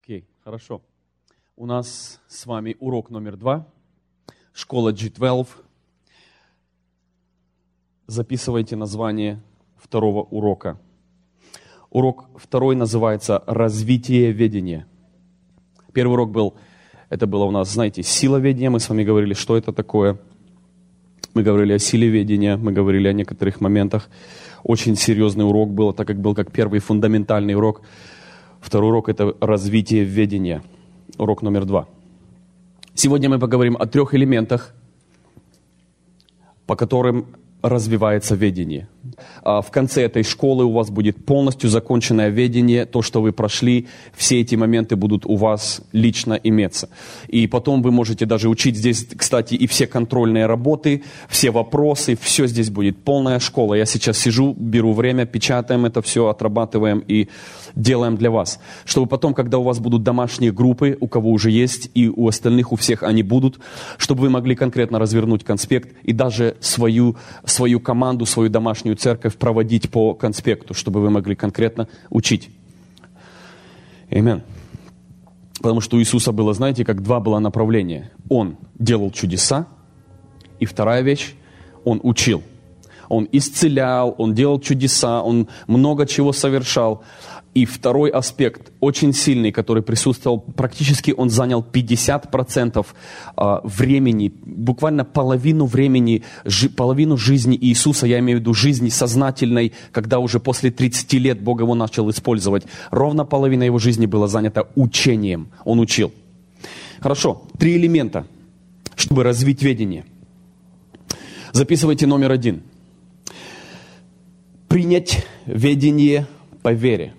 Окей, хорошо. У нас с вами урок номер 2, школа G12. Записывайте название второго урока. Урок второй называется «Развитие ведения». Первый урок был, это было у нас, знаете, сила ведения. Мы с вами говорили, что это такое. Мы говорили о силе ведения, мы говорили о некоторых моментах. Очень серьезный урок был, так как был как первый фундаментальный урок. Второй урок – это развитие ведения. Урок номер 2. Сегодня мы поговорим о 3 элементах, по которым развивается ведение. В конце этой школы у вас будет полностью законченное ведение, то, что вы прошли, все эти моменты будут у вас лично иметься. И потом вы можете даже учить здесь, кстати, и все контрольные работы, все вопросы, все здесь будет полная школа. Я сейчас сижу, беру время, печатаем это все, отрабатываем и делаем для вас. Чтобы потом, когда у вас будут домашние группы, у кого уже есть, и у остальных, у всех они будут, чтобы вы могли конкретно развернуть конспект и даже свою команду, свою домашнюю церковь проводить по конспекту, чтобы вы могли конкретно учить. Аминь. Потому что у Иисуса было, знаете, как 2 было направления. Он делал чудеса, и вторая вещь, Он учил. Он исцелял, Он делал чудеса, Он много чего совершал. И второй аспект, очень сильный, который присутствовал, практически он занял 50% времени, буквально половину времени, половину жизни Иисуса, я имею в виду жизни сознательной, когда уже после 30 лет Бог его начал использовать. Ровно половина его жизни была занята учением, он учил. Хорошо, 3 элемента, чтобы развить ведение. Записывайте номер 1. Принять ведение по вере.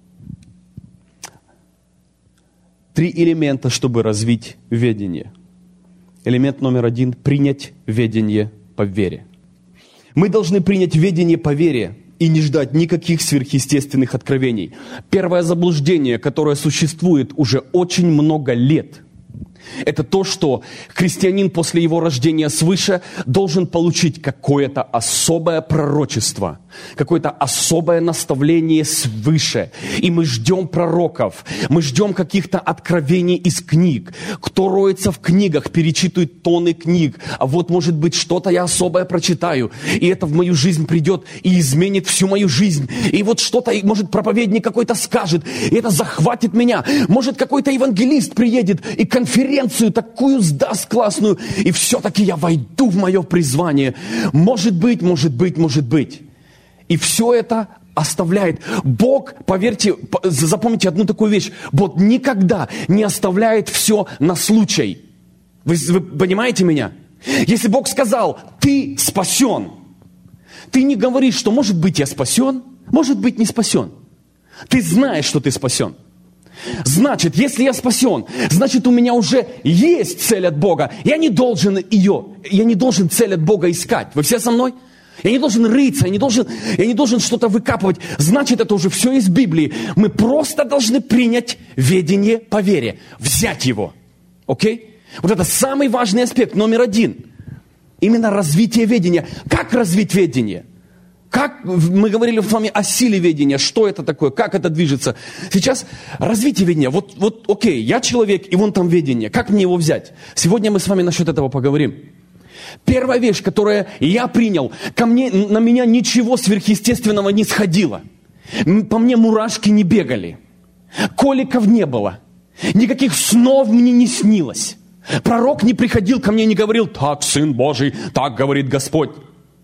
3 элемента, чтобы развить ведение. Элемент номер 1 – принять ведение по вере. Мы должны принять ведение по вере и не ждать никаких сверхъестественных откровений. Первое заблуждение, которое существует уже очень много лет, это то, что христианин после его рождения свыше должен получить какое-то особое пророчество, какое-то особое наставление свыше. И мы ждем пророков, мы ждем каких-то откровений из книг. Кто роется в книгах, перечитывает тонны книг. А вот, может быть, что-то я особое прочитаю, и это в мою жизнь придет и изменит всю мою жизнь. И вот что-то, может, проповедник какой-то скажет, и это захватит меня. Может, какой-то евангелист приедет и конференцию такую сдаст классную, и все-таки я войду в мое призвание. Может быть. И все это оставляет. Бог, поверьте, запомните одну такую вещь. Бог никогда не оставляет все на случай. Вы понимаете меня? Если Бог сказал, ты спасен, ты не говоришь, что может быть я спасен, может быть не спасен. Ты знаешь, что ты спасен. Значит, если я спасен, значит, у меня уже есть цель от Бога. Я не должен цель от Бога искать. Вы все со мной? Я не должен рыться, я не должен что-то выкапывать. Значит, это уже все из Библии. Мы просто должны принять ведение по вере, взять его. Окей? Вот это самый важный аспект, номер 1. Именно развитие ведения. Как развить ведение? Как мы говорили с вами о силе ведения, что это такое, как это движется. Сейчас развитие ведения. Вот окей, я человек, и вон там ведение. Как мне его взять? Сегодня мы с вами насчет этого поговорим. Первая вещь, которую я принял, на меня ничего сверхъестественного не сходило. По мне мурашки не бегали. Коликов не было. Никаких снов мне не снилось. Пророк не приходил ко мне и не говорил, так, Сын Божий, так говорит Господь.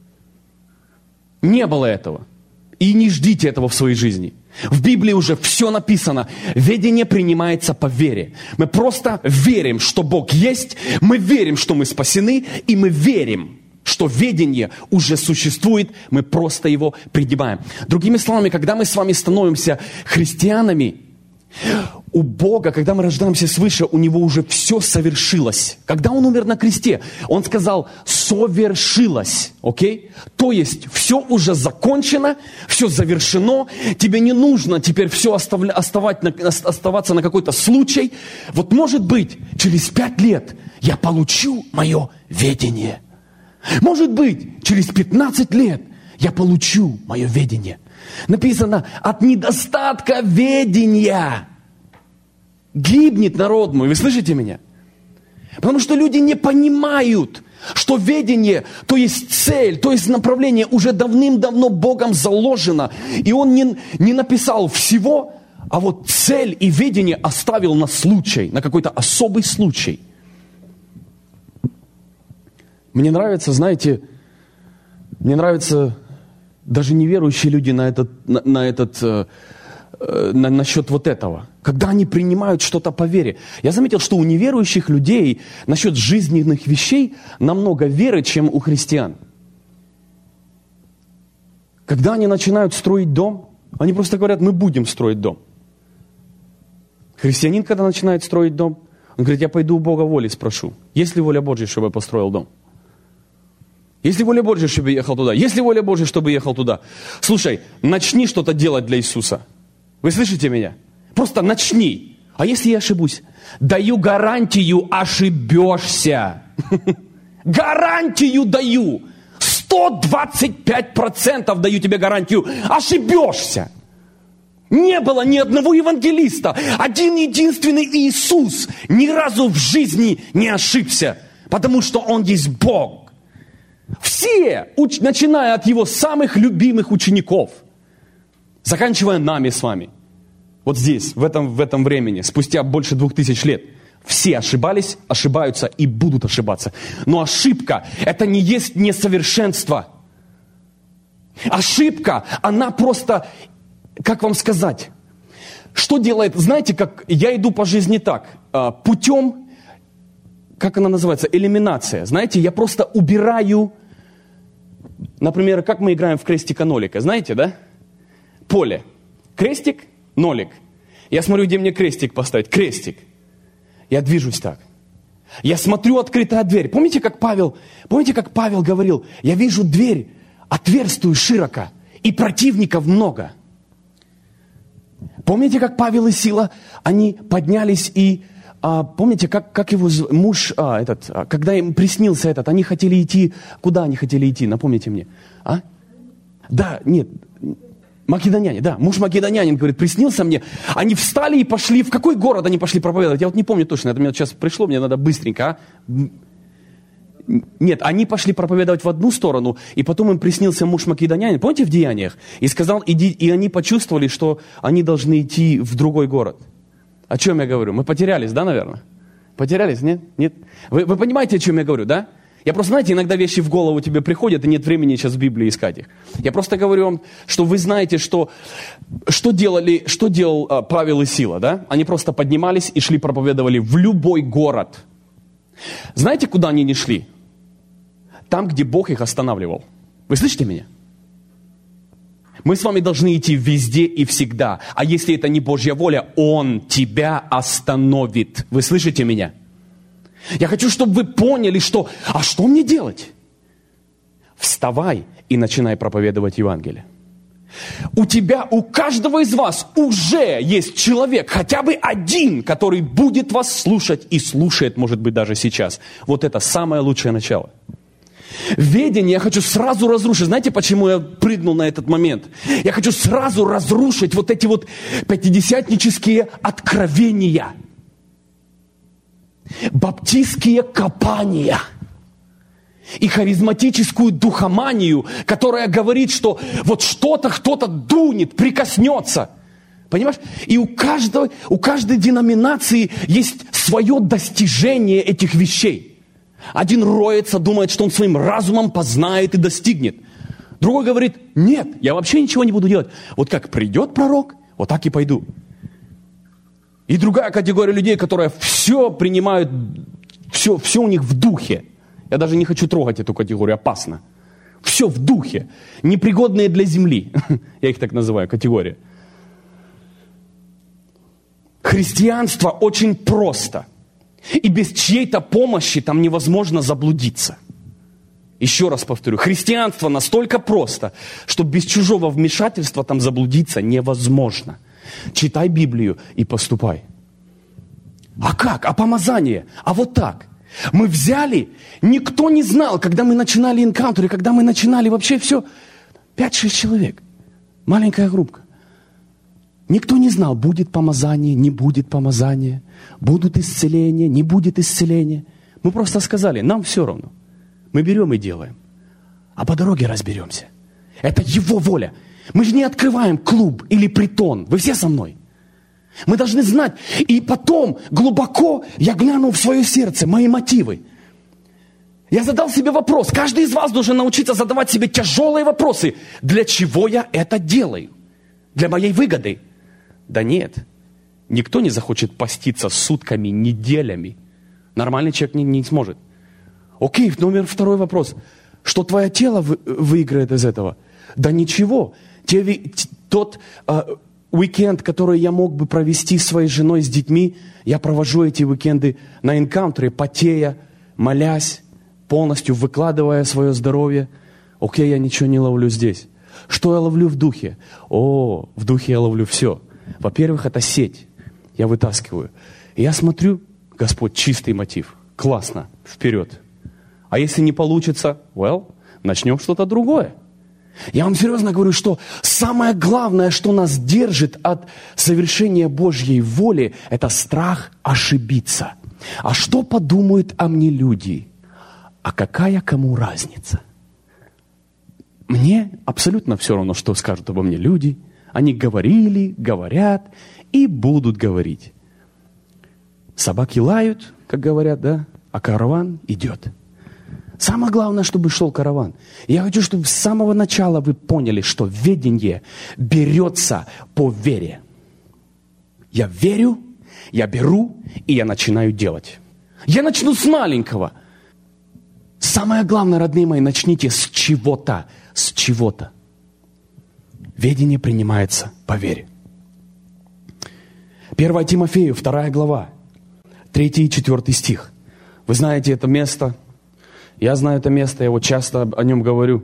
Не было этого. И не ждите этого в своей жизни. В Библии уже все написано. Ведение принимается по вере. Мы просто верим, что Бог есть, мы верим, что мы спасены, и мы верим, что ведение уже существует, мы просто его принимаем. Другими словами, когда мы с вами становимся христианами, у Бога, когда мы рождаемся свыше, у Него уже все совершилось. Когда Он умер на кресте, Он сказал, совершилось. Окей? То есть, все уже закончено, все завершено. Тебе не нужно теперь все оставаться на какой-то случай. Вот может быть, через 5 лет я получу мое ведение. Может быть, через 15 лет я получу мое ведение. Написано, от недостатка ведения Гибнет народ мой, вы слышите меня? Потому что люди не понимают, что ведение, то есть цель, то есть направление уже давным-давно Богом заложено. И Он не написал всего, а вот цель и ведение оставил на случай, на какой-то особый случай. Мне нравится, знаете, даже неверующие люди насчет вот этого. Когда они принимают что-то по вере. Я заметил, что у неверующих людей насчет жизненных вещей намного веры, чем у христиан. Когда они начинают строить дом, они просто говорят, мы будем строить дом. Христианин, когда начинает строить дом, он говорит, я пойду у Бога воли спрошу. Есть ли воля Божья, чтобы я построил дом? Есть ли воля Божья, чтобы я ехал туда? Есть ли воля Божья, чтобы я ехал туда? Слушай, начни что-то делать для Иисуса. Вы слышите меня? Просто начни. А если я ошибусь? Даю гарантию, ошибешься. Гарантию даю. 125% даю тебе гарантию. Ошибешься. Не было ни одного евангелиста. Один единственный Иисус ни разу в жизни не ошибся. Потому что Он есть Бог. Все, начиная от Его самых любимых учеников, заканчивая нами с вами, вот здесь, в этом времени, спустя больше 2000 лет, все ошибались, ошибаются и будут ошибаться. Но ошибка – это не есть несовершенство. Ошибка, она просто, как вам сказать, что делает, знаете, как я иду по жизни так, путем, как она называется, элиминация. Знаете, я просто убираю, например, как мы играем в крестика-нолика, знаете, да? Поле. Крестик, нолик. Я смотрю, где мне крестик поставить. Крестик. Я движусь так. Я смотрю, открытая дверь. Помните, как Павел говорил, я вижу дверь, отверстую широко, и противников много. Помните, как Павел и Сила, они поднялись и, помните, как его муж, когда им приснился они хотели идти, куда они хотели идти, напомните мне. Македоняне, муж македонянин, говорит, приснился мне. Они встали и пошли, в какой город они пошли проповедовать? Я вот не помню точно, это мне сейчас пришло, мне надо быстренько, Нет, они пошли проповедовать в одну сторону, и потом им приснился муж македонянин, помните в Деяниях? И сказал, иди, и они почувствовали, что они должны идти в другой город. О чем я говорю? Мы потерялись, да, наверное? Потерялись, нет? Нет? Вы понимаете, о чем я говорю, да? Я просто, знаете, иногда вещи в голову тебе приходят, и нет времени сейчас в Библии искать их. Я просто говорю вам, что вы знаете, что делал Павел и Сила, да? Они просто поднимались и шли проповедовали в любой город. Знаете, куда они не шли? Там, где Бог их останавливал. Вы слышите меня? Мы с вами должны идти везде и всегда. А если это не Божья воля, Он тебя остановит. Вы слышите меня? Я хочу, чтобы вы поняли, что мне делать? Вставай и начинай проповедовать Евангелие. У каждого из вас уже есть человек, хотя бы один, который будет вас слушать и слушает, может быть, даже сейчас. Вот это самое лучшее начало. Ведение я хочу сразу разрушить. Знаете, почему я прыгнул на этот момент? Я хочу сразу разрушить вот эти вот пятидесятнические откровения. Баптистские копания. И харизматическую духоманию, которая говорит, что вот что-то кто-то дунет, прикоснется. Понимаешь? И у каждой деноминации есть свое достижение этих вещей. Один роется, думает, что он своим разумом познает и достигнет. Другой говорит, нет, я вообще ничего не буду делать. Вот как придет пророк, вот так и пойду. И другая категория людей, которые все принимают, все у них в духе. Я даже не хочу трогать эту категорию, опасно. Все в духе. Непригодные для земли. Я их так называю, категория. Христианство очень просто. И без чьей-то помощи там невозможно заблудиться. Еще раз повторю, христианство настолько просто, что без чужого вмешательства там заблудиться невозможно. Читай Библию и поступай. А как? А помазание? А вот так. Мы взяли, никто не знал, когда мы начинали энкаунтеры, когда мы начинали вообще все, 5-6 человек. Маленькая группка. Никто не знал, будет помазание, не будет помазания, будут исцеления, не будет исцеления. Мы просто сказали, нам все равно. Мы берем и делаем. А по дороге разберемся. Это Его воля. Мы же не открываем клуб или притон. Вы все со мной? Мы должны знать. И потом глубоко я гляну в свое сердце, мои мотивы. Я задал себе вопрос. Каждый из вас должен научиться задавать себе тяжелые вопросы. Для чего я это делаю? Для моей выгоды? Да нет. Никто не захочет поститься сутками, неделями. Нормальный человек не сможет. Окей, номер второй вопрос. Что твое тело выиграет из этого? Да ничего. Тот уикенд, который я мог бы провести с своей женой, с детьми, я провожу эти уикенды на энкаунтере, потея, молясь, полностью выкладывая свое здоровье. Окей, я ничего не ловлю здесь. Что я ловлю в духе? В духе я ловлю все. Во-первых, это сеть. Я вытаскиваю. И я смотрю, Господь, чистый мотив. Классно, вперед. А если не получится, начнем что-то другое. Я вам серьезно говорю, что самое главное, что нас держит от совершения Божьей воли, это страх ошибиться. А что подумают о мне люди? А какая кому разница? Мне абсолютно все равно, что скажут обо мне люди. Они говорили, говорят и будут говорить. Собаки лают, как говорят, да? А караван идет. Самое главное, чтобы шел караван. Я хочу, чтобы с самого начала вы поняли, что ведение берется по вере. Я верю, я беру, и я начинаю делать. Я начну с маленького. Самое главное, родные мои, начните с чего-то. С чего-то. Ведение принимается по вере. 1 Тимофею, 2 глава, 3 и 4 стих. Вы знаете это место. Я знаю это место, я вот часто о нем говорю.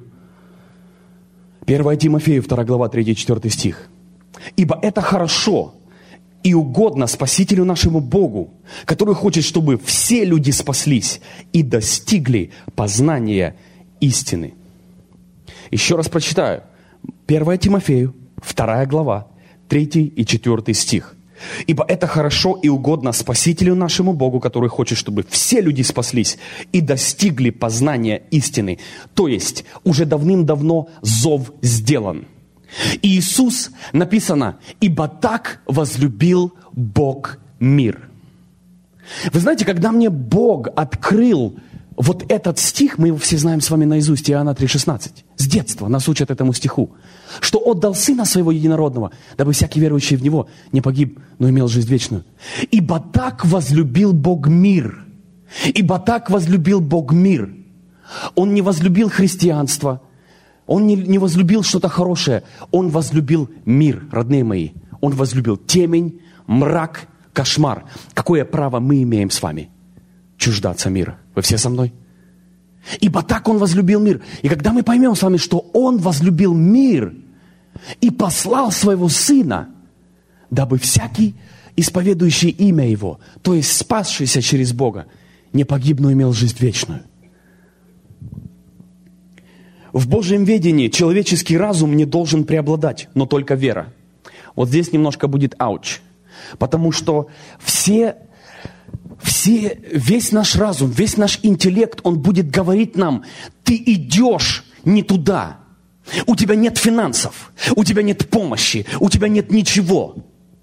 1 Тимофею, 2 глава, 3 и 4 стих. «Ибо это хорошо и угодно Спасителю нашему Богу, который хочет, чтобы все люди спаслись и достигли познания истины». Еще раз прочитаю. 1 Тимофею, 2 глава, 3 и 4 стих. «Ибо это хорошо и угодно Спасителю нашему Богу, который хочет, чтобы все люди спаслись и достигли познания истины». То есть, уже давным-давно зов сделан. И Иисус, написано, «Ибо так возлюбил Бог мир». Вы знаете, когда мне Бог открыл вот этот стих, мы его все знаем с вами наизусть, Иоанна 3,16. С детства нас учат этому стиху. Что отдал Сына Своего Единородного, дабы всякий верующий в Него не погиб, но имел жизнь вечную. Ибо так возлюбил Бог мир. Ибо так возлюбил Бог мир. Он не возлюбил христианство. Он не возлюбил что-то хорошее. Он возлюбил мир, родные мои. Он возлюбил темень, мрак, кошмар. Какое право мы имеем с вами чуждаться мира? Вы все со мной? Ибо так Он возлюбил мир. И когда мы поймем с вами, что Он возлюбил мир и послал Своего Сына, дабы всякий, исповедующий имя Его, то есть спасшийся через Бога, не погиб, но имел жизнь вечную. В Божьем ведении человеческий разум не должен преобладать, но только вера. Вот здесь немножко будет ауч. Потому что весь наш разум, весь наш интеллект, он будет говорить нам: ты идешь не туда. У тебя нет финансов, у тебя нет помощи, у тебя нет ничего.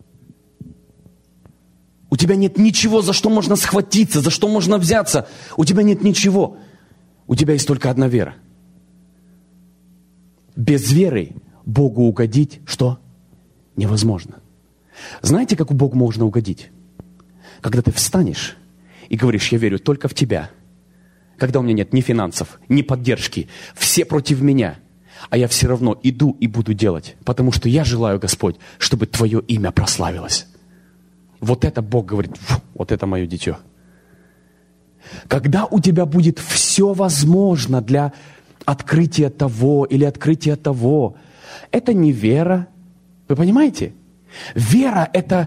У тебя нет ничего, за что можно схватиться, за что можно взяться. У тебя нет ничего. У тебя есть только одна вера. Без веры Богу угодить что? Невозможно. Знаете, как Богу можно угодить? Когда ты встанешь и говоришь: я верю только в Тебя. Когда у меня нет ни финансов, ни поддержки, все против меня, а я все равно иду и буду делать, потому что я желаю, Господь, чтобы Твое имя прославилось. Вот это Бог говорит: вот это мое дитё. Когда у тебя будет все возможно для открытия того или открытия того, это не вера. Вы понимаете? Вера – это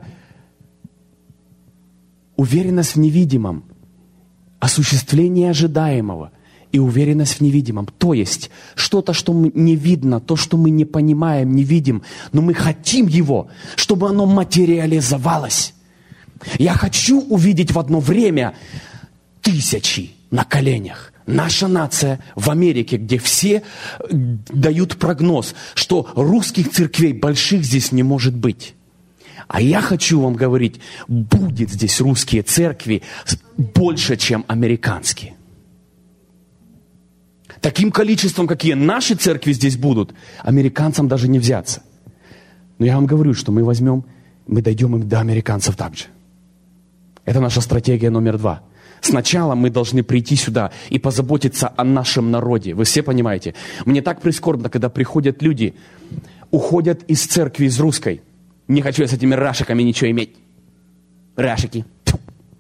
уверенность в невидимом, осуществление ожидаемого. и уверенность в невидимом. То есть что-то, что не видно, то, что мы не понимаем, не видим, но мы хотим его, чтобы оно материализовалось. Я хочу увидеть в одно время тысячи на коленях. Наша нация в Америке, где все дают прогноз, что русских церквей больших здесь не может быть. А я хочу вам говорить, будет здесь русские церкви больше, чем американские. Таким количеством, какие наши церкви здесь будут, американцам даже не взяться. Но я вам говорю, что мы дойдем им до американцев также. Это наша стратегия номер 2. Сначала мы должны прийти сюда и позаботиться о нашем народе. Вы все понимаете? Мне так прискорбно, когда приходят люди, уходят из церкви, из русской. Не хочу я с этими рашиками ничего иметь. Рашики. Тьфу.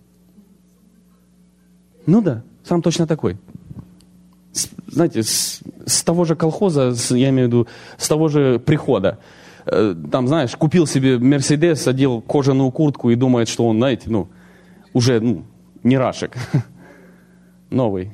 Ну да, сам точно такой. Знаете, с того же колхоза, я имею в виду, с того же прихода. Там, знаешь, купил себе Мерседес, одел кожаную куртку и думает, что он, знаете, уже, не рашек. Новый.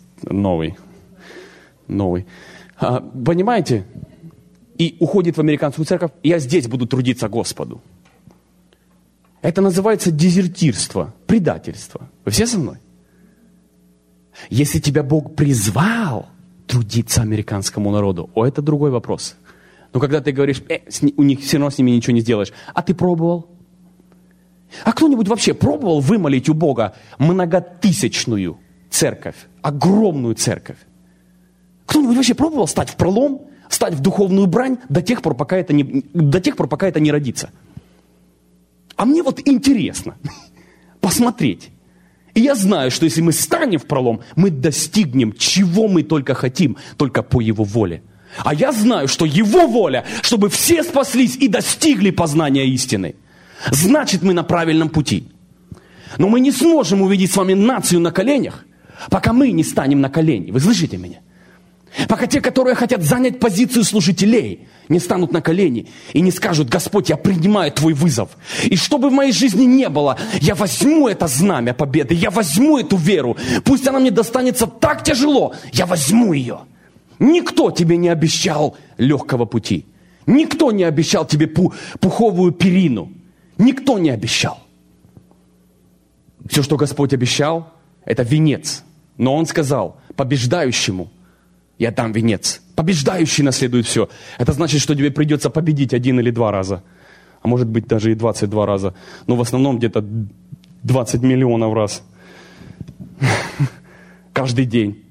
Понимаете? И уходит в американскую церковь, я здесь буду трудиться Господу. Это называется дезертирство, предательство. Вы все со мной? Если тебя Бог призвал трудиться американскому народу, это другой вопрос. Но когда ты говоришь, у них все равно с ними ничего не сделаешь, а ты пробовал? А кто-нибудь вообще пробовал вымолить у Бога многотысячную церковь, огромную церковь? Кто-нибудь вообще пробовал стать в пролом, стать в духовную брань до тех пор, пока это не родится? А мне вот интересно посмотреть. И я знаю, что если мы станем в пролом, мы достигнем, чего мы только хотим, только по Его воле. А я знаю, что Его воля, чтобы все спаслись и достигли познания истины. Значит, мы на правильном пути. Но мы не сможем увидеть с вами нацию на коленях, пока мы не станем на колени. Вы слышите меня? Пока те, которые хотят занять позицию служителей, не станут на колени и не скажут: Господь, я принимаю Твой вызов. И что бы в моей жизни не было, я возьму это знамя победы, я возьму эту веру. Пусть она мне достанется так тяжело, я возьму ее. Никто тебе не обещал легкого пути. Никто не обещал тебе пуховую перину. Никто не обещал. Все, что Господь обещал, это венец. Но Он сказал: побеждающему я дам венец. Побеждающий наследует все. Это значит, что тебе придется победить 1 или 2 раза. А может быть даже и 22 раза. Но в основном где-то 20 миллионов раз. Каждый день.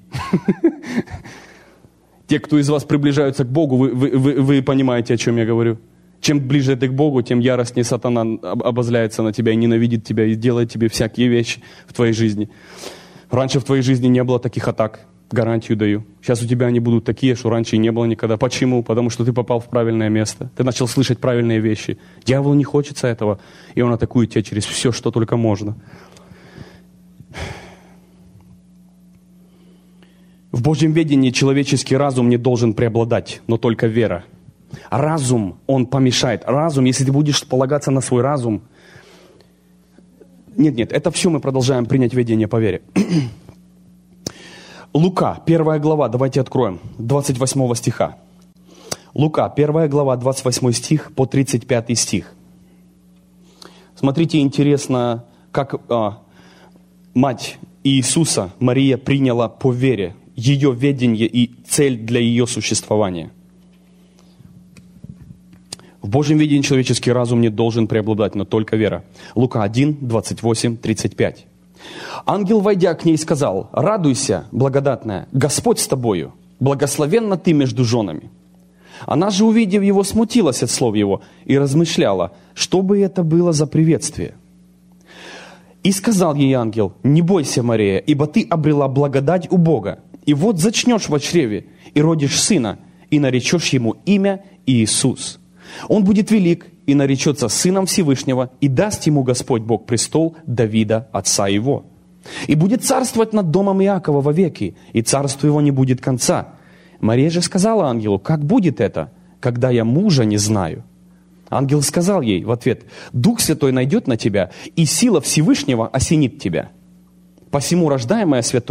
Те, кто из вас приближаются к Богу, вы понимаете, о чем я говорю. Чем ближе ты к Богу, тем яростнее сатана обозляется на тебя и ненавидит тебя, и делает тебе всякие вещи в твоей жизни. Раньше в твоей жизни не было таких атак, гарантию даю. Сейчас у тебя они будут такие, что раньше и не было никогда. Почему? Потому что ты попал в правильное место. Ты начал слышать правильные вещи. Дьяволу не хочется этого, и он атакует тебя через все, что только можно. В Божьем ведении человеческий разум не должен преобладать, но только вера. Разум, он помешает. Разум, если ты будешь полагаться на свой разум... Нет, это все мы продолжаем принять ведение по вере. Лука, 1 глава, давайте откроем, 28 стиха. Лука, 1 глава, 28 стих по 35 стих. Смотрите, интересно, как мать Иисуса, Мария, приняла по вере ее ведение и цель для ее существования. В Божьем видении человеческий разум не должен преобладать, но только вера. Лука 1, 28, 35. Ангел, войдя к ней, сказал: «Радуйся, благодатная, Господь с тобою, благословенна ты между женами». Она же, увидев его, смутилась от слов его и размышляла, что бы это было за приветствие. И сказал ей ангел: «Не бойся, Мария, ибо ты обрела благодать у Бога, и вот зачнешь во чреве, и родишь сына, и наречешь ему имя Иисус. Он будет велик и наречется Сыном Всевышнего, и даст ему Господь Бог престол Давида, отца его. И будет царствовать над домом Иакова вовеки, и царству его не будет конца». Мария же сказала ангелу: «Как будет это, когда я мужа не знаю?» Ангел сказал ей в ответ: «Дух Святой найдет на тебя, и сила Всевышнего осенит тебя. Посему рождаемое святое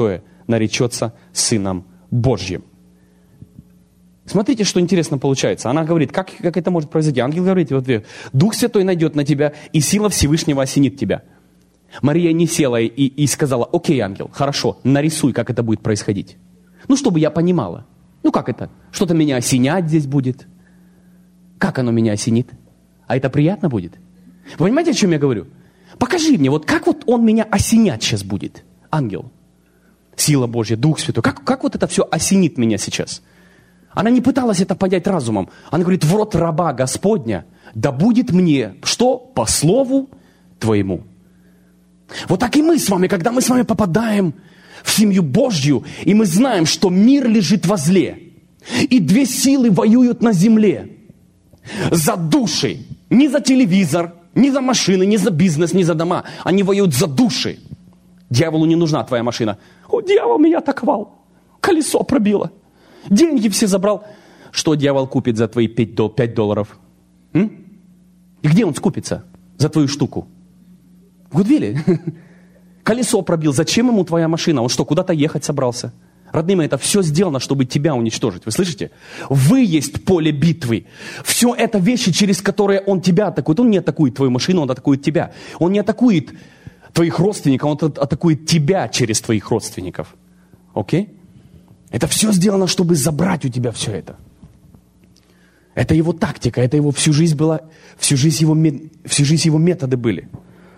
наречется Сыном Божьим. Смотрите, что интересно получается. Она говорит, как это может произойти? Ангел говорит, вот Дух Святой найдет на тебя, и сила Всевышнего осенит тебя. Мария не села и сказала, окей, ангел, хорошо, нарисуй, как это будет происходить. Ну, чтобы я понимала. Ну, как это? Что-то меня осенять здесь будет. Как оно меня осенит? А это приятно будет? Вы понимаете, о чем я говорю? Покажи мне, вот как вот он меня осенять сейчас будет, ангел. Сила Божья, Дух Святой. Как вот это все осенит меня сейчас? Она не пыталась это понять разумом. Она говорит, в рот раба Господня, да будет мне, что? По слову Твоему. Вот так и мы с вами, когда мы с вами попадаем в семью Божью, и мы знаем, что мир лежит возле, и две силы воюют на земле за души, не за телевизор, не за машины, не за бизнес, не за дома. Они воюют за души. Дьяволу не нужна твоя машина. О, дьявол меня атаковал, колесо пробило. Деньги все забрал. Что дьявол купит за твои $5? И где он скупится за твою штуку? В Гудвилле. Колесо пробил. Зачем ему твоя машина? Он что, куда-то ехать собрался? Родные мои, это все сделано, чтобы тебя уничтожить. Вы слышите? Вы есть поле битвы. Все это вещи, через которые он тебя атакует. Он не атакует твою машину, он атакует тебя. Он не атакует твоих родственников, он атакует тебя через твоих родственников. Окей? Это все сделано, чтобы забрать у тебя все это. Это его тактика, это его всю жизнь была, всю жизнь его методы были.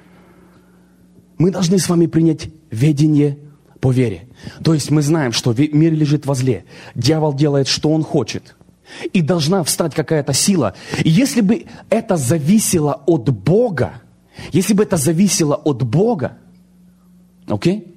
Мы должны с вами принять ведение по вере. То есть мы знаем, что мир лежит возле. Дьявол делает, что он хочет. И должна встать какая-то сила. И если бы это зависело от Бога, окей?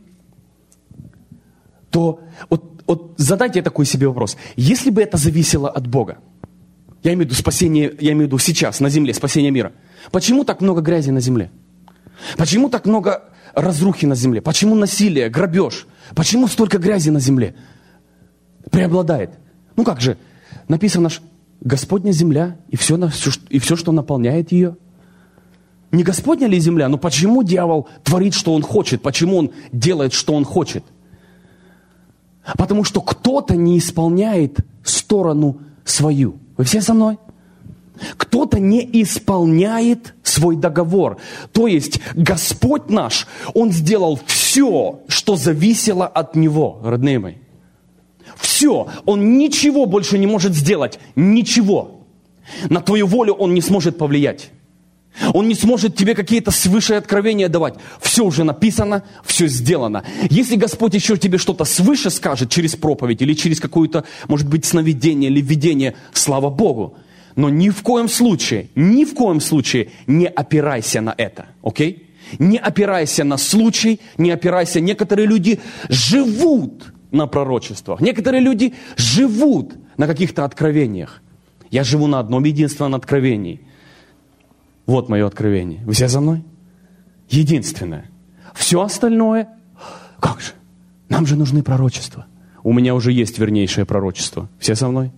То вот задайте такой себе вопрос. Если бы это зависело от Бога, я имею в виду спасение, я имею в виду сейчас на земле, спасение мира. Почему так много грязи на земле? Почему так много разрухи на земле? Почему насилие, грабеж? Почему столько грязи на земле преобладает? Ну как же, написано, Господня земля и все, что наполняет ее. Не Господня ли земля? Но почему дьявол творит, что он хочет? Почему он делает, что он хочет? Потому что кто-то не исполняет сторону свою. Вы все со мной? Кто-то не исполняет свой договор. То есть Господь наш, Он сделал все, что зависело от Него, родные мои. Все. Он ничего больше не может сделать. Ничего. На твою волю Он не сможет повлиять. Он не сможет тебе какие-то свыше откровения давать. Все уже написано, все сделано. Если Господь еще тебе что-то свыше скажет через проповедь или через какое-то, может быть, сновидение или видение, слава Богу. Но ни в коем случае не опирайся на это. Окей? Не опирайся на случай, не опирайся. Некоторые люди живут на пророчествах. Некоторые люди живут на каких-то откровениях. Я живу на одном единственном откровении. Вот мое откровение. Вы все за мной? Единственное. Все остальное, как же? Нам же нужны пророчества. У меня уже есть вернейшее пророчество. Все со мной?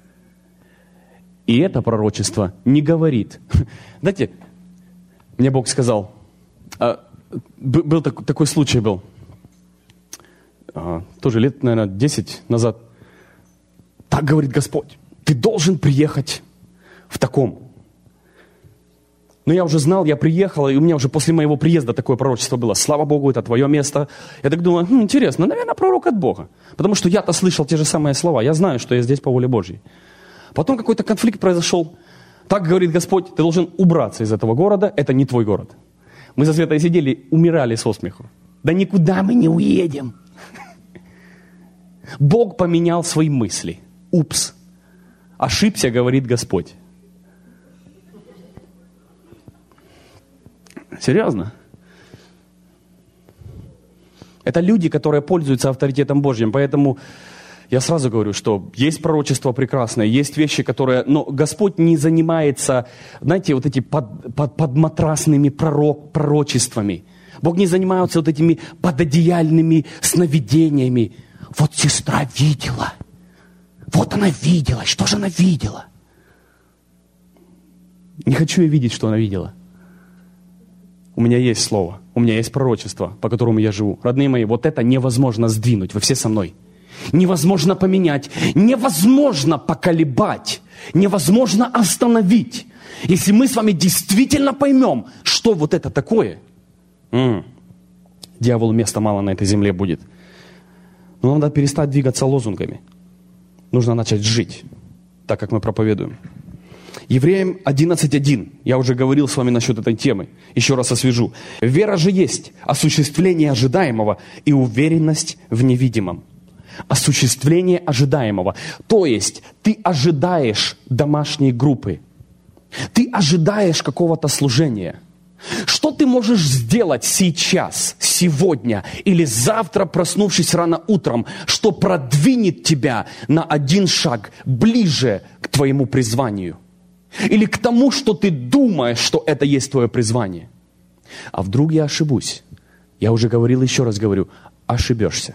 И это пророчество не говорит. Знаете, мне Бог сказал, был такой случай был, тоже лет, наверное, 10 назад. Так говорит Господь, ты должен приехать в таком. Но я уже знал, я приехал, и у меня уже после моего приезда такое пророчество было. Слава Богу, это твое место. Я так думаю, интересно, наверное, пророк от Бога. Потому что я-то слышал те же самые слова. Я знаю, что я здесь по воле Божьей. Потом какой-то конфликт произошел. Так говорит Господь, ты должен убраться из этого города, это не твой город. Мы за Светой сидели, умирали со смеху. Да никуда мы не уедем. Бог поменял свои мысли. Упс. Ошибся, говорит Господь. Серьезно? Это люди, которые пользуются авторитетом Божьим. Поэтому я сразу говорю, что есть пророчество прекрасное, есть вещи, которые... Но Господь не занимается, знаете, вот эти подматрасными пророчествами. Бог не занимается вот этими пододеяльными сновидениями. Вот сестра видела. Вот она видела. Что же она видела? Не хочу я видеть, что она видела. У меня есть слово. У меня есть пророчество, по которому я живу. Родные мои, вот это невозможно сдвинуть. Вы все со мной. Невозможно поменять, невозможно поколебать, невозможно остановить. Если мы с вами действительно поймем, что вот это такое, дьяволу места мало на этой земле будет. Но надо перестать двигаться лозунгами. Нужно начать жить, так как мы проповедуем. Евреям 11:1. Я уже говорил с вами насчет этой темы. Еще раз освежу. Вера же есть осуществление ожидаемого и уверенность в невидимом. Осуществление ожидаемого. То есть ты ожидаешь домашней группы. Ты ожидаешь какого-то служения. Что ты можешь сделать сейчас, сегодня или завтра, проснувшись рано утром, что продвинет тебя на один шаг ближе к твоему призванию? Или к тому, что ты думаешь, что это есть твое призвание? А вдруг я ошибусь? Я уже говорил, еще раз говорю, ошибешься.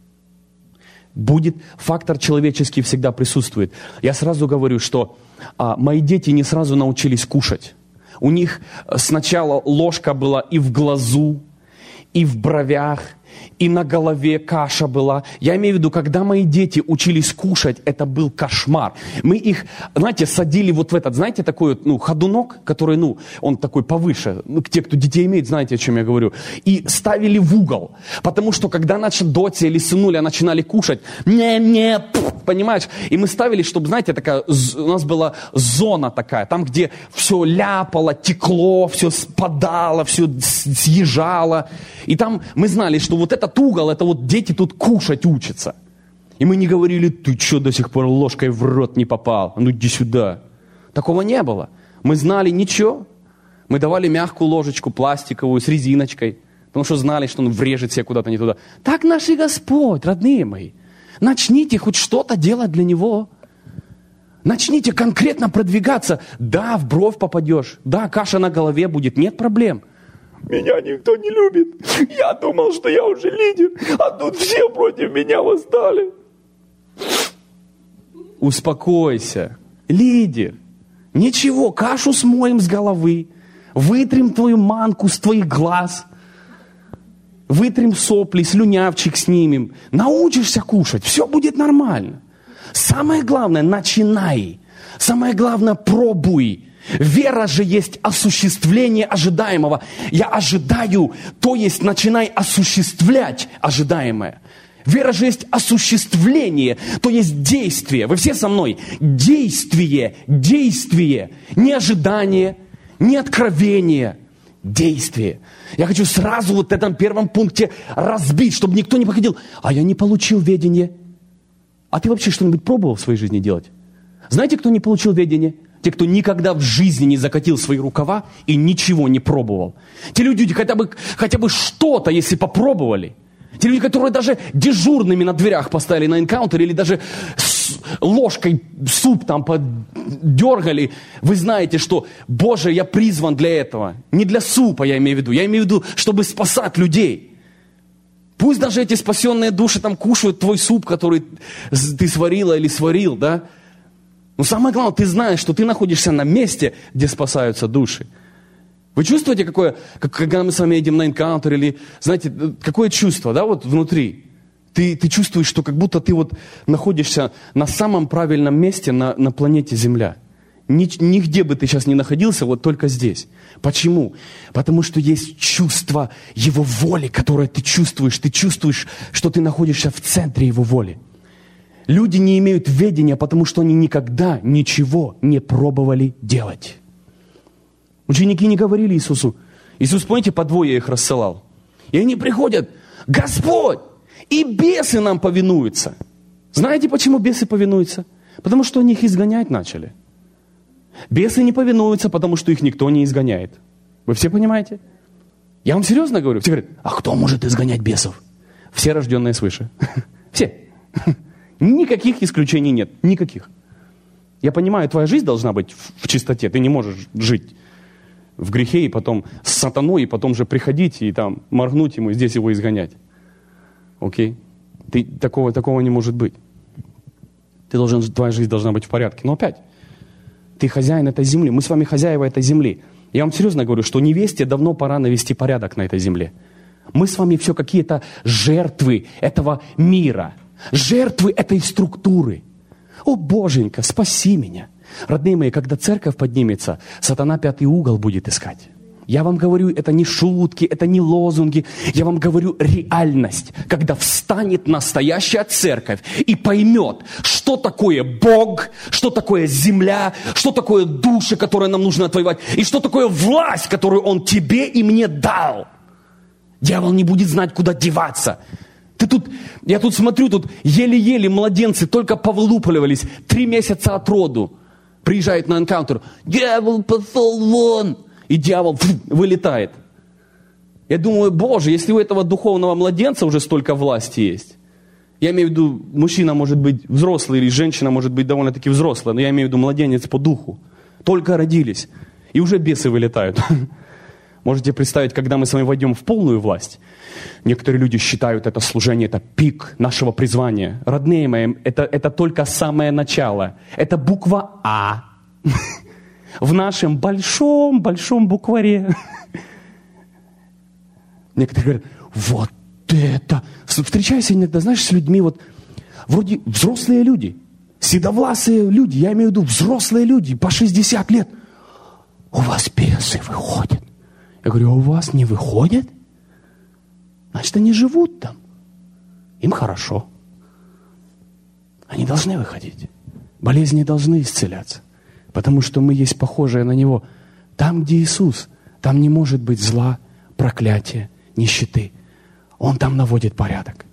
Будет фактор человеческий всегда присутствует. Я сразу говорю, что мои дети не сразу научились кушать. У них сначала ложка была и в глазу, и в бровях, и на голове каша была. Я имею в виду, когда мои дети учились кушать, это был кошмар. Мы их, знаете, садили вот в этот, знаете, такой ходунок, который, он такой повыше. Те, кто детей имеет, знаете, о чем я говорю. И ставили в угол. Потому что, когда наша дочь или сынуля начинали кушать, понимаешь? И мы ставили, чтобы, знаете, у нас была зона такая, там, где все ляпало, текло, все спадало, все съезжало. И там мы знали, что вот этот угол, это вот дети тут кушать учатся. И мы не говорили, ты что до сих пор ложкой в рот не попал? Ну иди сюда. Такого не было. Мы знали ничего. Мы давали мягкую ложечку, пластиковую, с резиночкой. Потому что знали, что он врежет себе куда-то не туда. Так наш и Господь, родные мои. Начните хоть что-то делать для Него. Начните конкретно продвигаться. Да, в бровь попадешь. Да, каша на голове будет. Нет проблем. Меня никто не любит. Я думал, что я уже лидер, а тут все против меня восстали. Успокойся. Лидер. Ничего, кашу смоем с головы. Вытрем твою манку с твоих глаз. Вытрем сопли, слюнявчик снимем. Научишься кушать, все будет нормально. Самое главное, начинай. Самое главное, пробуй. Вера же есть осуществление ожидаемого. Я ожидаю, то есть начинай осуществлять ожидаемое. Вера же есть осуществление, то есть действие. Вы все со мной? Действие, действие. Не ожидание, не откровение. Действие. Я хочу сразу вот в этом первом пункте разбить, чтобы никто не походил. А я не получил ведение. А ты вообще что-нибудь пробовал в своей жизни делать? Знаете, кто не получил ведение? Те, кто никогда в жизни не закатил свои рукава и ничего не пробовал. Те люди хотя бы что-то, если попробовали. Те люди, которые даже дежурными на дверях поставили на энкаунтер или даже с ложкой суп там подергали. Вы знаете, что, Боже, я призван для этого. Не для супа я имею в виду. Я имею в виду, чтобы спасать людей. Пусть даже эти спасенные души там кушают твой суп, который ты сварила или сварил, да? Но самое главное, ты знаешь, что ты находишься на месте, где спасаются души. Вы чувствуете, когда мы с вами едем на энкаунтер, или, знаете, какое чувство, да, вот внутри? Ты чувствуешь, что как будто ты вот находишься на самом правильном месте на планете Земля. Нигде бы ты сейчас не находился, вот только здесь. Почему? Потому что есть чувство Его воли, которое ты чувствуешь. Ты чувствуешь, что ты находишься в центре Его воли. Люди не имеют ведения, потому что они никогда ничего не пробовали делать. Ученики не говорили Иисусу. Иисус, помните, по двое их рассылал. И они приходят: Господь, и бесы нам повинуются. Знаете, почему бесы повинуются? Потому что они их изгонять начали. Бесы не повинуются, потому что их никто не изгоняет. Вы все понимаете? Я вам серьезно говорю. Все говорят: а кто может изгонять бесов? Все рожденные свыше. Все. Никаких исключений нет. Никаких. Я понимаю, твоя жизнь должна быть в чистоте. Ты не можешь жить в грехе и потом с сатаной, и потом же приходить и там моргнуть ему, и здесь его изгонять. Окей? Такого не может быть. Твоя жизнь должна быть в порядке. Но опять, ты хозяин этой земли. Мы с вами хозяева этой земли. Я вам серьезно говорю, что невесте давно пора навести порядок на этой земле. Мы с вами все какие-то жертвы этого мира, жертвы этой структуры. О, Боженька, спаси меня. Родные мои, когда церковь поднимется, сатана пятый угол будет искать. Я вам говорю, это не шутки, это не лозунги. Я вам говорю реальность, когда встанет настоящая церковь и поймет, что такое Бог, что такое земля, что такое души, которые нам нужно отвоевать, и что такое власть, которую Он тебе и мне дал. Дьявол не будет знать, куда деваться. Я тут смотрю, тут еле-еле младенцы только повылупливались, 3 месяца от роду. Приезжают на энкаунтер, дьявол пошел вон. И дьявол вылетает. Я думаю, Боже, если у этого духовного младенца уже столько власти есть. Я имею в виду, мужчина может быть взрослый, или женщина может быть довольно-таки взрослая, но я имею в виду младенец по духу. Только родились, и уже бесы вылетают. Можете представить, когда мы с вами войдем в полную власть. Некоторые люди считают это служение, это пик нашего призвания. Родные мои, это только самое начало. Это буква А. В нашем большом-большом букваре. Некоторые говорят, вот это. Встречаюсь иногда, знаешь, с людьми, вот вроде взрослые люди, седовласые люди, я имею в виду взрослые люди, по 60 лет. У вас бесы выходят. Я говорю, а у вас не выходят? Значит, они живут там. Им хорошо. Они должны выходить. Болезни должны исцеляться. Потому что мы есть похожие на Него. Там, где Иисус, там не может быть зла, проклятия, нищеты. Он там наводит порядок.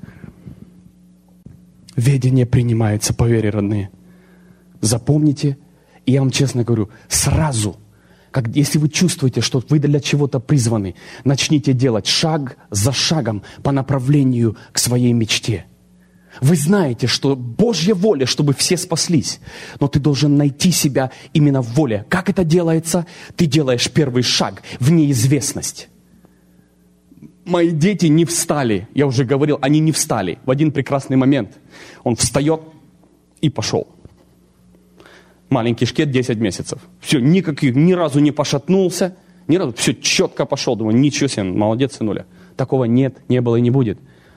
Ведение принимается по вере, родные. Запомните, и я вам честно говорю, сразу, если вы чувствуете, что вы для чего-то призваны, начните делать шаг за шагом по направлению к своей мечте. Вы знаете, что Божья воля, чтобы все спаслись. Но ты должен найти себя именно в воле. Как это делается? Ты делаешь первый шаг в неизвестность. Мои дети не встали. Я уже говорил, они не встали. В один прекрасный момент он встает и пошел. Маленький шкет, 10 месяцев. Все, ни разу не пошатнулся. Ни разу, все четко пошел. Думаю, ничего себе, молодец, сынуля. Такого нет, не было и не будет.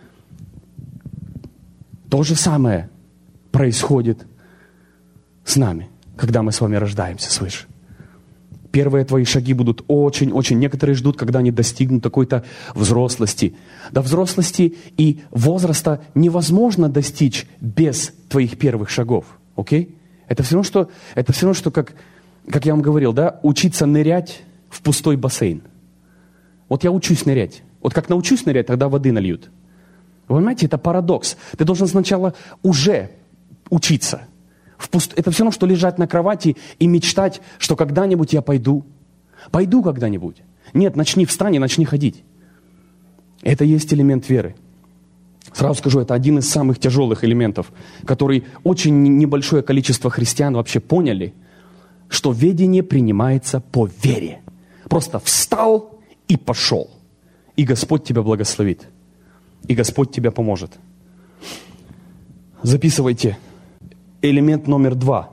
То же самое происходит с нами, когда мы с вами рождаемся свыше. Первые твои шаги будут очень-очень... Некоторые ждут, когда они достигнут какой-то взрослости. До взрослости и возраста невозможно достичь без твоих первых шагов. Окей? Это все равно, что как я вам говорил, да, учиться нырять в пустой бассейн. Вот я учусь нырять. Вот как научусь нырять, тогда воды нальют. Вы понимаете, это парадокс. Ты должен сначала уже учиться. Это все равно, что лежать на кровати и мечтать, что когда-нибудь я пойду. Пойду когда-нибудь. Нет, встань и начни ходить. Это есть элемент веры. Сразу скажу, это один из самых тяжелых элементов, который очень небольшое количество христиан вообще поняли, что ведение принимается по вере. Просто встал и пошел. И Господь тебя благословит. И Господь тебе поможет. Записывайте. Элемент номер 2.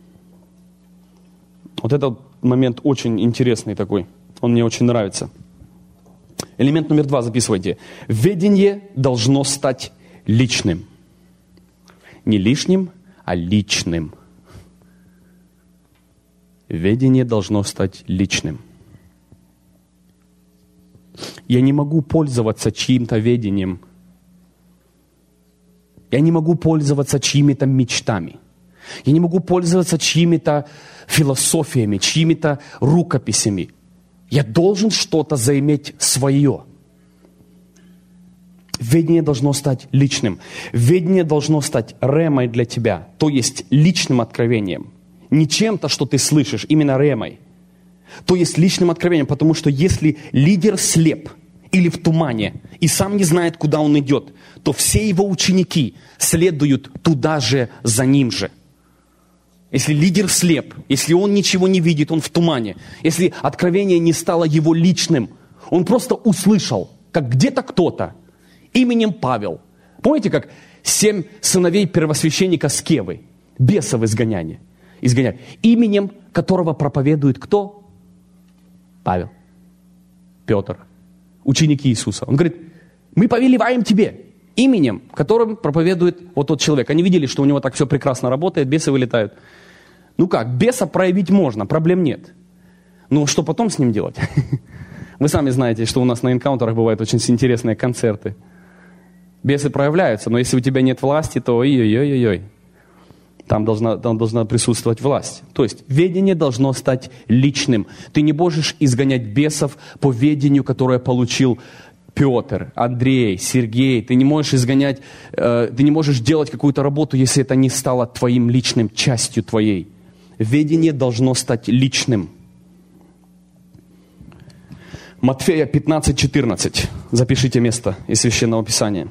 Вот этот момент очень интересный такой. Он мне очень нравится. Элемент номер 2 записывайте. Ведение должно стать личным. Не лишним, а личным. Ведение должно стать личным. Я не могу пользоваться чьим-то ведением. Я не могу пользоваться чьими-то мечтами. Я не могу пользоваться чьими-то философиями, чьими-то рукописями. Я должен что-то заиметь свое. Ведение должно стать личным. Ведение должно стать ремой для тебя, то есть личным откровением. Не чем-то, что ты слышишь, именно ремой. То есть личным откровением, потому что если лидер слеп или в тумане и сам не знает, куда он идет, то все его ученики следуют туда же, за ним же. Если лидер слеп, если он ничего не видит, он в тумане, если откровение не стало его личным, он просто услышал, как где-то кто-то именем Павел. Помните, как 7 сыновей первосвященника Скевы, бесов изгоняли, именем которого проповедует кто? Павел, Петр, ученики Иисуса. Он говорит, мы повелеваем тебе именем, которым проповедует вот тот человек. Они видели, что у него так все прекрасно работает, бесы вылетают. Ну как, беса проявить можно, проблем нет. Но что потом с ним делать? Вы сами знаете, что у нас на энкаунтерах бывают очень интересные концерты. Бесы проявляются, но если у тебя нет власти, то ой-ой-ой-ой. Там должна присутствовать власть. То есть ведение должно стать личным. Ты не можешь изгонять бесов по ведению, которое получил Петр, Андрей, Сергей. Ты не можешь изгонять, ты не можешь делать какую-то работу, если это не стало твоим личным, частью твоей. Ведение должно стать личным. Матфея 15:14. Запишите место из Священного Писания.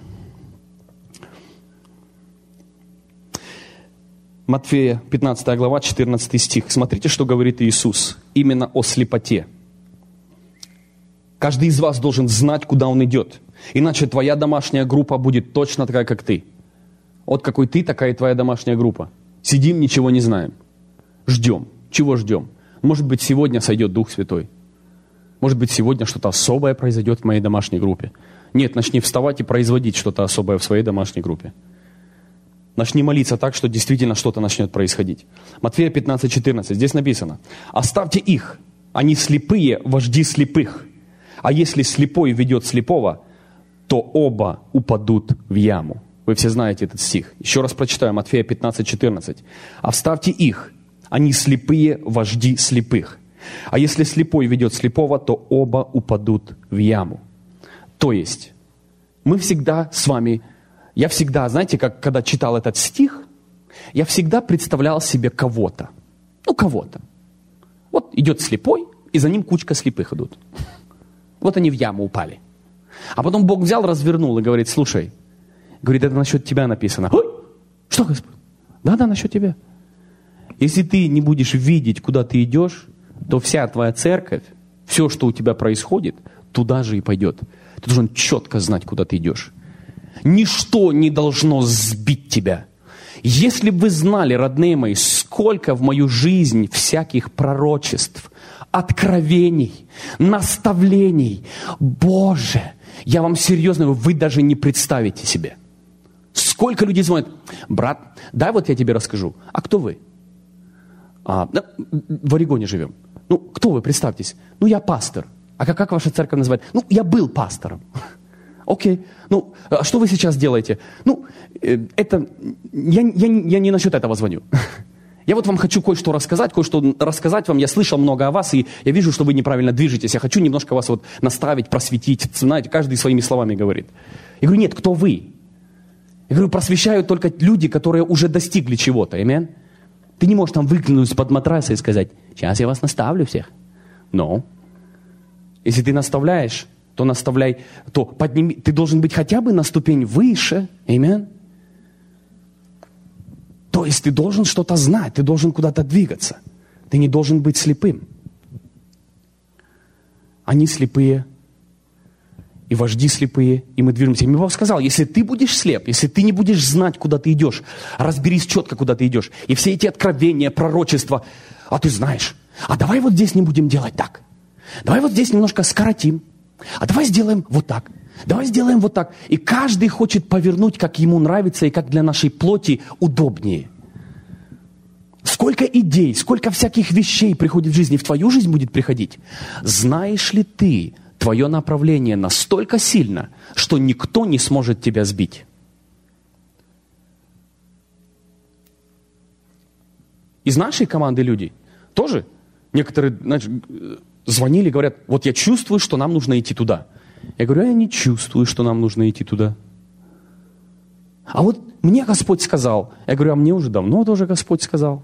Матфея 15 глава, 14 стих. Смотрите, что говорит Иисус именно о слепоте. Каждый из вас должен знать, куда он идет. Иначе твоя домашняя группа будет точно такая, как ты. Вот какой ты, такая и твоя домашняя группа. Сидим, ничего не знаем. Ждем. Чего ждем? Может быть, сегодня сойдет Дух Святой. Может быть, сегодня что-то особое произойдет в моей домашней группе. Нет, начни вставать и производить что-то особое в своей домашней группе. Начни молиться так, что действительно что-то начнет происходить. Матфея 15:14. Здесь написано. Оставьте их, они слепые, вожди слепых. А если слепой ведет слепого, то оба упадут в яму. Вы все знаете этот стих. Еще раз прочитаю. Матфея 15:14. Оставьте их, они слепые, вожди слепых. А если слепой ведет слепого, то оба упадут в яму. То есть, мы всегда с вами... Я всегда, знаете, как когда читал этот стих, я всегда представлял себе кого-то. Ну, кого-то. Вот идет слепой, и за ним кучка слепых идут. Вот они в яму упали. А потом Бог взял, развернул и говорит, слушай, говорит, это насчет тебя написано. Ой, что, Господь? Да, насчет тебя. Если ты не будешь видеть, куда ты идешь, то вся твоя церковь, все, что у тебя происходит, туда же и пойдет. Ты должен четко знать, куда ты идешь. Ничто не должно сбить тебя. Если бы вы знали, родные мои, сколько в мою жизнь всяких пророчеств, откровений, наставлений. Боже, я вам серьезно говорю, вы даже не представите себе. Сколько людей звонят, брат, дай вот я тебе расскажу. А кто вы? В Орегоне живем. Ну, кто вы, представьтесь. Ну, я пастор. А как ваша церковь называет? Ну, я был пастором. Окей. Ну, а что вы сейчас делаете? Ну, это... Я не насчет этого звоню. Я вот вам хочу кое-что рассказать вам. Я слышал много о вас, и я вижу, что вы неправильно движетесь. Я хочу немножко вас вот наставить, просветить. Знаете, каждый своими словами говорит. Я говорю, нет, кто вы? Я говорю, просвещают только люди, которые уже достигли чего-то. Аминь. Ты не можешь там выглянуть из-под матраса и сказать, сейчас я вас наставлю всех. Но, если ты наставляешь, то наставляй, то подними, ты должен быть хотя бы на ступень выше. Аминь. То есть ты должен что-то знать, ты должен куда-то двигаться. Ты не должен быть слепым. Они слепые, и вожди слепые, и мы движемся. И мне Бог сказал, если ты будешь слеп, если ты не будешь знать, куда ты идешь, разберись четко, куда ты идешь. И все эти откровения, пророчества, а ты знаешь, а давай вот здесь не будем делать так. Давай вот здесь немножко скоротим. А давай сделаем вот так. Давай сделаем вот так. И каждый хочет повернуть, как ему нравится и как для нашей плоти удобнее. Сколько идей, сколько всяких вещей приходит в жизнь, и в твою жизнь будет приходить. Знаешь ли ты твое направление настолько сильно, что никто не сможет тебя сбить? Из нашей команды люди тоже, некоторые, знаешь, звонили, говорят, вот я чувствую, что нам нужно идти туда. Я говорю, я не чувствую, что нам нужно идти туда. А вот мне Господь сказал. Я говорю, а мне уже давно тоже Господь сказал.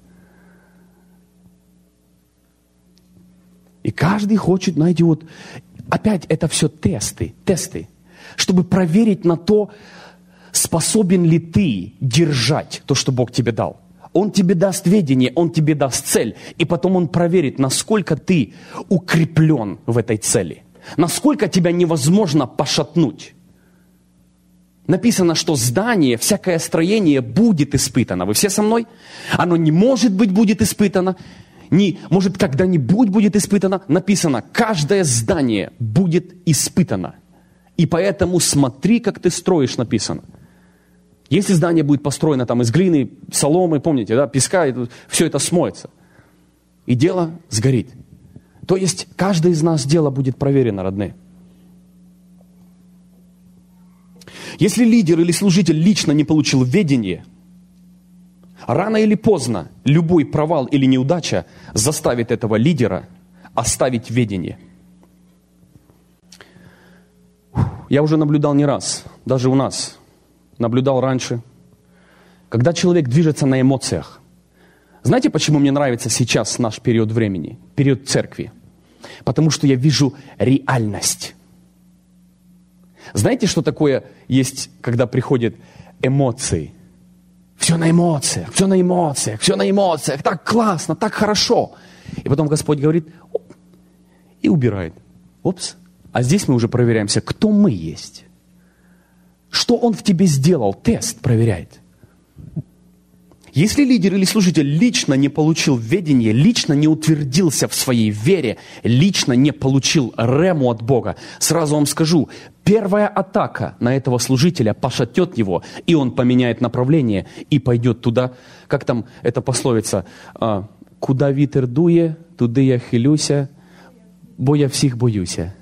И каждый хочет, знаете, вот, опять это все тесты, чтобы проверить на то, способен ли ты держать то, что Бог тебе дал. Он тебе даст ведение, Он тебе даст цель, и потом Он проверит, насколько ты укреплен в этой цели, насколько тебя невозможно пошатнуть. Написано, что здание, всякое строение будет испытано. Вы все со мной? Оно не может быть будет испытано. может, когда-нибудь будет испытано. Написано, каждое здание будет испытано. И поэтому смотри, как ты строишь, написано. Если здание будет построено там из глины, соломы, помните, да, песка, все это смоется. И дело сгорит. То есть, каждое из нас дело будет проверено, родные. Если лидер или служитель лично не получил ведение, рано или поздно любой провал или неудача заставит этого лидера оставить ведение. Я уже наблюдал не раз, даже у нас, наблюдал раньше, когда человек движется на эмоциях. Знаете, почему мне нравится сейчас наш период времени, период церкви? Потому что я вижу реальность. Знаете, что такое есть, когда приходят эмоции? Все на эмоциях, все на эмоциях, все на эмоциях. Так классно, так хорошо. И потом Господь говорит, оп, и убирает. Опс. А здесь мы уже проверяемся, кто мы есть. Что Он в тебе сделал, тест проверяет. Если лидер или служитель лично не получил ведение, лично не утвердился в своей вере, лично не получил рему от Бога, сразу вам скажу, первая атака на этого служителя пошатнет его, и он поменяет направление и пойдет туда, как там эта пословица, «Куда вітер дує, туди я хилюся, бо я всіх боюся».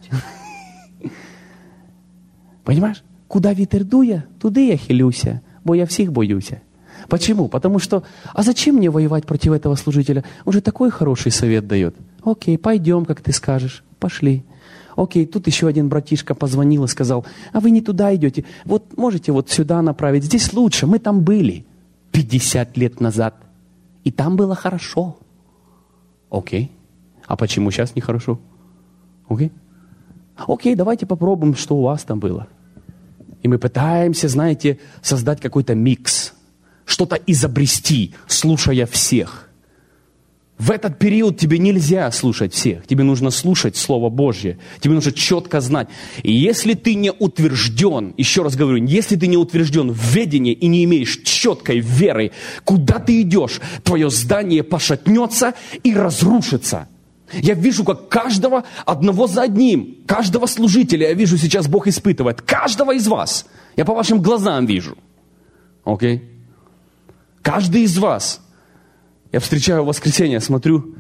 Понимаешь? Куда вітер дує, туди я хилюся, бо я всіх боюся. Почему? Потому что, а зачем мне воевать против этого служителя? Он же такой хороший совет дает. Окей, пойдем, как ты скажешь. Пошли. Окей, тут еще один братишка позвонил и сказал, а вы не туда идете. Вот можете вот сюда направить. Здесь лучше. Мы там были 50 лет назад. И там было хорошо. Окей. А почему сейчас нехорошо? Окей. Окей, давайте попробуем, что у вас там было. И мы пытаемся, знаете, создать какой-то микс. Что-то изобрести, слушая всех. В этот период тебе нельзя слушать всех. Тебе нужно слушать Слово Божье. Тебе нужно четко знать. И если ты не утвержден, еще раз говорю, если ты не утвержден в ведении и не имеешь четкой веры, куда ты идешь, твое здание пошатнется и разрушится. Я вижу, как каждого, одного за одним, каждого служителя, я вижу, сейчас Бог испытывает. Каждого из вас. Я по вашим глазам вижу. Окей? Каждый из вас. Я встречаю в воскресенье, смотрю,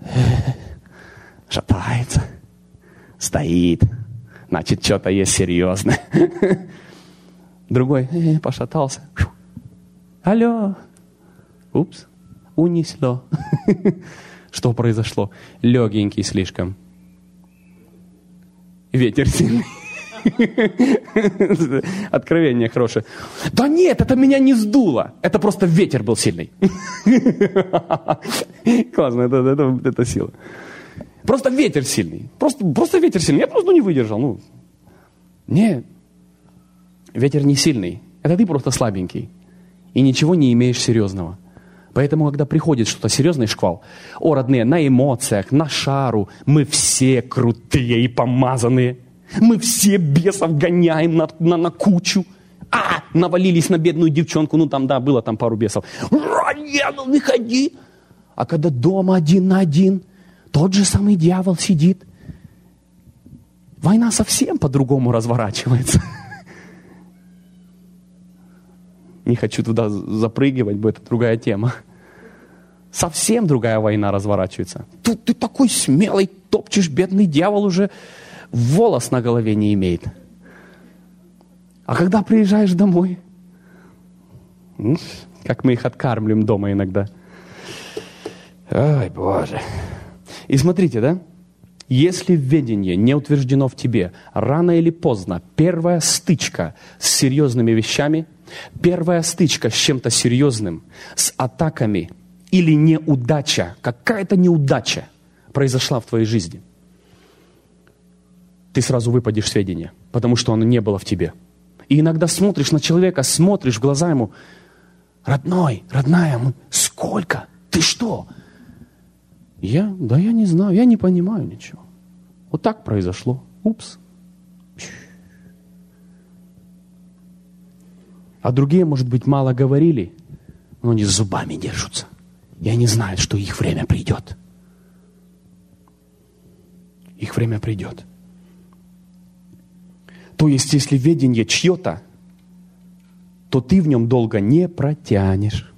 шатается, стоит. Значит, что-то есть серьезное. Другой пошатался. Алло. Упс. Унесло. Что произошло? Легенький слишком. Ветер сильный. Откровение хорошее. Да нет, это меня не сдуло. Это просто ветер был сильный. Классно, это сила. Просто ветер сильный. Просто ветер сильный. Я просто не выдержал. Нет. Ветер не сильный. Это ты просто слабенький. И ничего не имеешь серьезного. Поэтому, когда приходит что-то серьезный шквал, родные, на эмоциях, на шару, мы все крутые и помазанные. Мы все бесов гоняем на кучу. Навалились на бедную девчонку. Было там пару бесов. Не ходи. А когда дома один на один, тот же самый дьявол сидит. Война совсем по-другому разворачивается. Не хочу туда запрыгивать, бо это другая тема. Совсем другая война разворачивается. Тут ты такой смелый, топчешь, бедный дьявол уже волос на голове не имеет. А когда приезжаешь домой, как мы их откармливаем дома иногда. Ой, Боже. И смотрите, да? Если ведение не утверждено в тебе, рано или поздно первая стычка с серьезными вещами, первая стычка с чем-то серьезным, с атаками или неудача, какая-то неудача произошла в твоей жизни, ты сразу выпадешь с ведения, потому что оно не было в тебе. И иногда смотришь на человека, смотришь в глаза ему, родной, родная, сколько? Ты что? Я не знаю, я не понимаю ничего. Вот так произошло. Упс. А другие, может быть, мало говорили, но они зубами держатся. И они знают, что их время придет. их время придет. То есть, если ведение чье-то, то ты в нем долго не протянешь.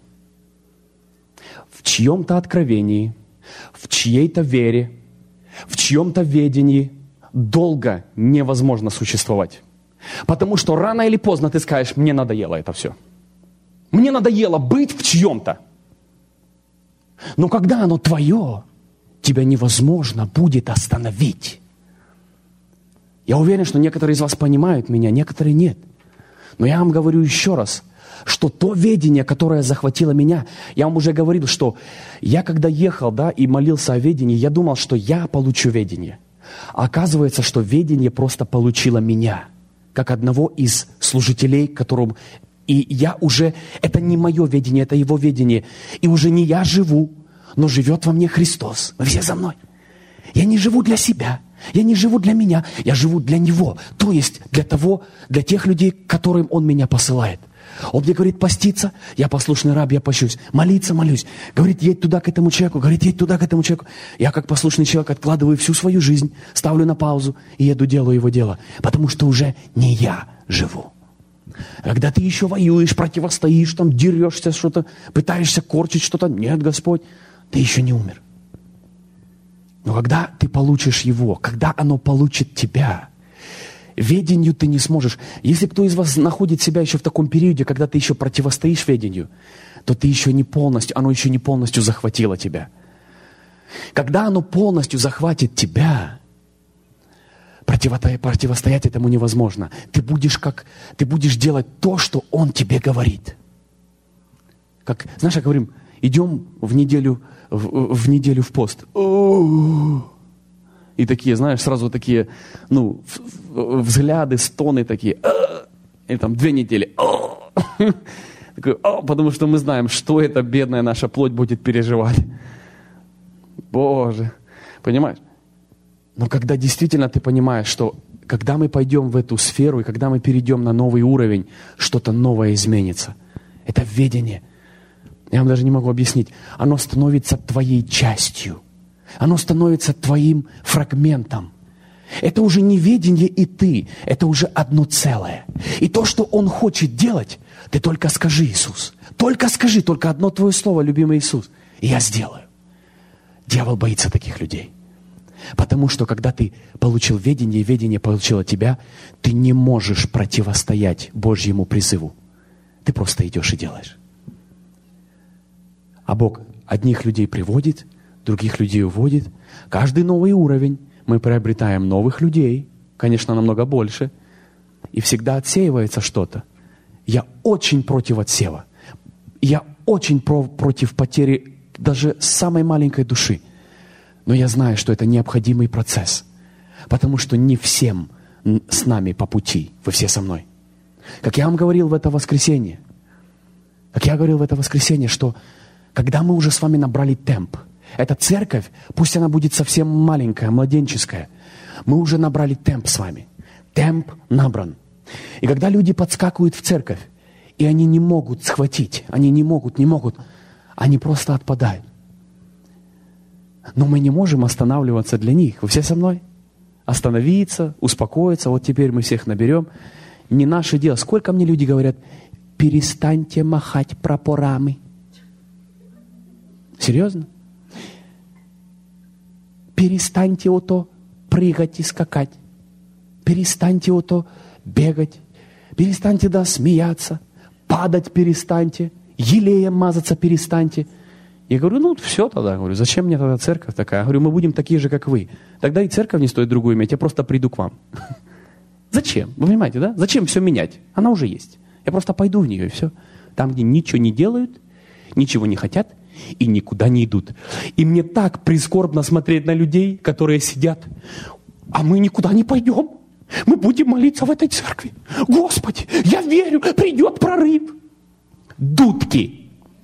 В чьем-то откровении, в чьей-то вере, в чьем-то ведении долго невозможно существовать. Потому что рано или поздно ты скажешь: мне надоело это все. Мне надоело быть в чьем-то. Но когда оно твое, тебя невозможно будет остановить. Я уверен, что некоторые из вас понимают меня, некоторые нет. Но я вам говорю еще раз, что то ведение, которое захватило меня, я вам уже говорил, что я когда ехал, и молился о ведении, я думал, что я получу ведение. А оказывается, что ведение просто получило меня, как одного из служителей, которому... И я уже... Это не мое ведение, это его ведение. И уже не я живу, но живет во мне Христос. Вы все за мной. Я не живу для себя. Я не живу для меня. Я живу для Него. То есть для тех людей, к которым Он меня посылает. Он мне говорит поститься, я послушный раб, я пощусь. Молиться, молюсь. Говорит, едь туда к этому человеку. Говорит, едь туда к этому человеку. Я как послушный человек откладываю всю свою жизнь, ставлю на паузу и еду, делаю его дело. Потому что уже не я живу. Когда ты еще воюешь, противостоишь, дерешься, что-то, пытаешься корчить что-то. Нет, Господь, ты еще не умер. Но когда ты получишь Его, когда оно получит тебя, ведению ты не сможешь. Если кто из вас находит себя еще в таком периоде, когда ты еще противостоишь ведению, то ты еще не полностью, оно еще не полностью захватило тебя. Когда оно полностью захватит тебя, противостоять этому невозможно. Ты будешь делать то, что Он тебе говорит. Как, знаешь, как говорим, идем в неделю в пост. И такие, знаешь, сразу такие, взгляды, стоны такие. И 2 недели. Потому что мы знаем, что эта бедная наша плоть будет переживать. Боже, понимаешь? Но когда действительно ты понимаешь, что когда мы пойдем в эту сферу, и когда мы перейдем на новый уровень, что-то новое изменится. Это ведение. Я вам даже не могу объяснить. Оно становится твоей частью. Оно становится твоим фрагментом. Это уже не ведение и ты. Это уже одно целое. И то, что Он хочет делать, ты только скажи, Иисус. Только скажи, только одно твое слово, любимый Иисус. И я сделаю. Дьявол боится таких людей. Потому что, когда ты получил ведение, и ведение получило тебя, ты не можешь противостоять Божьему призыву. Ты просто идешь и делаешь. А Бог одних людей приводит, других людей уводит. Каждый новый уровень мы приобретаем новых людей, конечно, намного больше, и всегда отсеивается что-то. Я очень против отсева. Я очень против потери даже самой маленькой души. Но я знаю, что это необходимый процесс, потому что не всем с нами по пути. Вы все со мной. Как я вам говорил в это воскресенье, что когда мы уже с вами набрали темп, эта церковь, пусть она будет совсем маленькая, младенческая, мы уже набрали темп с вами. Темп набран. И когда люди подскакивают в церковь, и они не могут схватить, они просто отпадают. Но мы не можем останавливаться для них. Вы все со мной? Остановиться, успокоиться. Вот теперь мы всех наберем. Не наше дело. Сколько мне люди говорят: перестаньте махать прапорами. Серьезно? Перестаньте прыгать и скакать. Перестаньте бегать. Перестаньте, смеяться. Падать перестаньте. Елеем мазаться перестаньте. Я говорю, все тогда. Говорю, зачем мне тогда церковь такая? Я говорю, мы будем такие же, как вы. Тогда и церковь не стоит другую иметь, я просто приду к вам. Зачем? Вы понимаете, да? Зачем все менять? Она уже есть. Я просто пойду в нее, и все. Там, где ничего не делают, ничего не хотят и никуда не идут. И мне так прискорбно смотреть на людей, которые сидят, а мы никуда не пойдем. Мы будем молиться в этой церкви. Господи, я верю, придет прорыв. Дудки.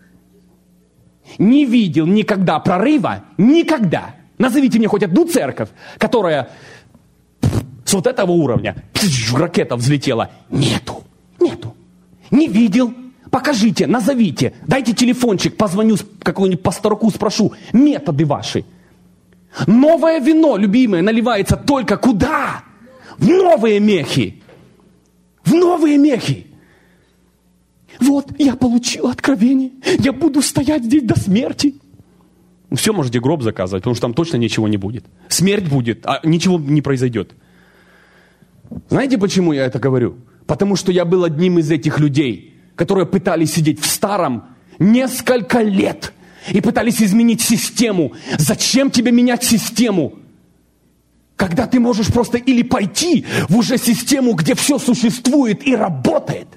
Не видел никогда прорыва, никогда. Назовите мне хоть одну церковь, которая с вот этого уровня ракета взлетела. Нету. Не видел. Покажите, назовите. Дайте телефончик, позвоню какому-нибудь пасторуку, спрошу. Методы ваши. Новое вино, любимое, наливается только куда? В новые мехи. В новые мехи. Вот, я получил откровение. Я буду стоять здесь до смерти. Все, можете гроб заказывать, потому что там точно ничего не будет. Смерть будет, а ничего не произойдет. Знаете, почему я это говорю? Потому что я был одним из этих людей, которые пытались сидеть в старом несколько лет и пытались изменить систему. Зачем тебе менять систему? Когда ты можешь просто или пойти в уже систему, где все существует и работает,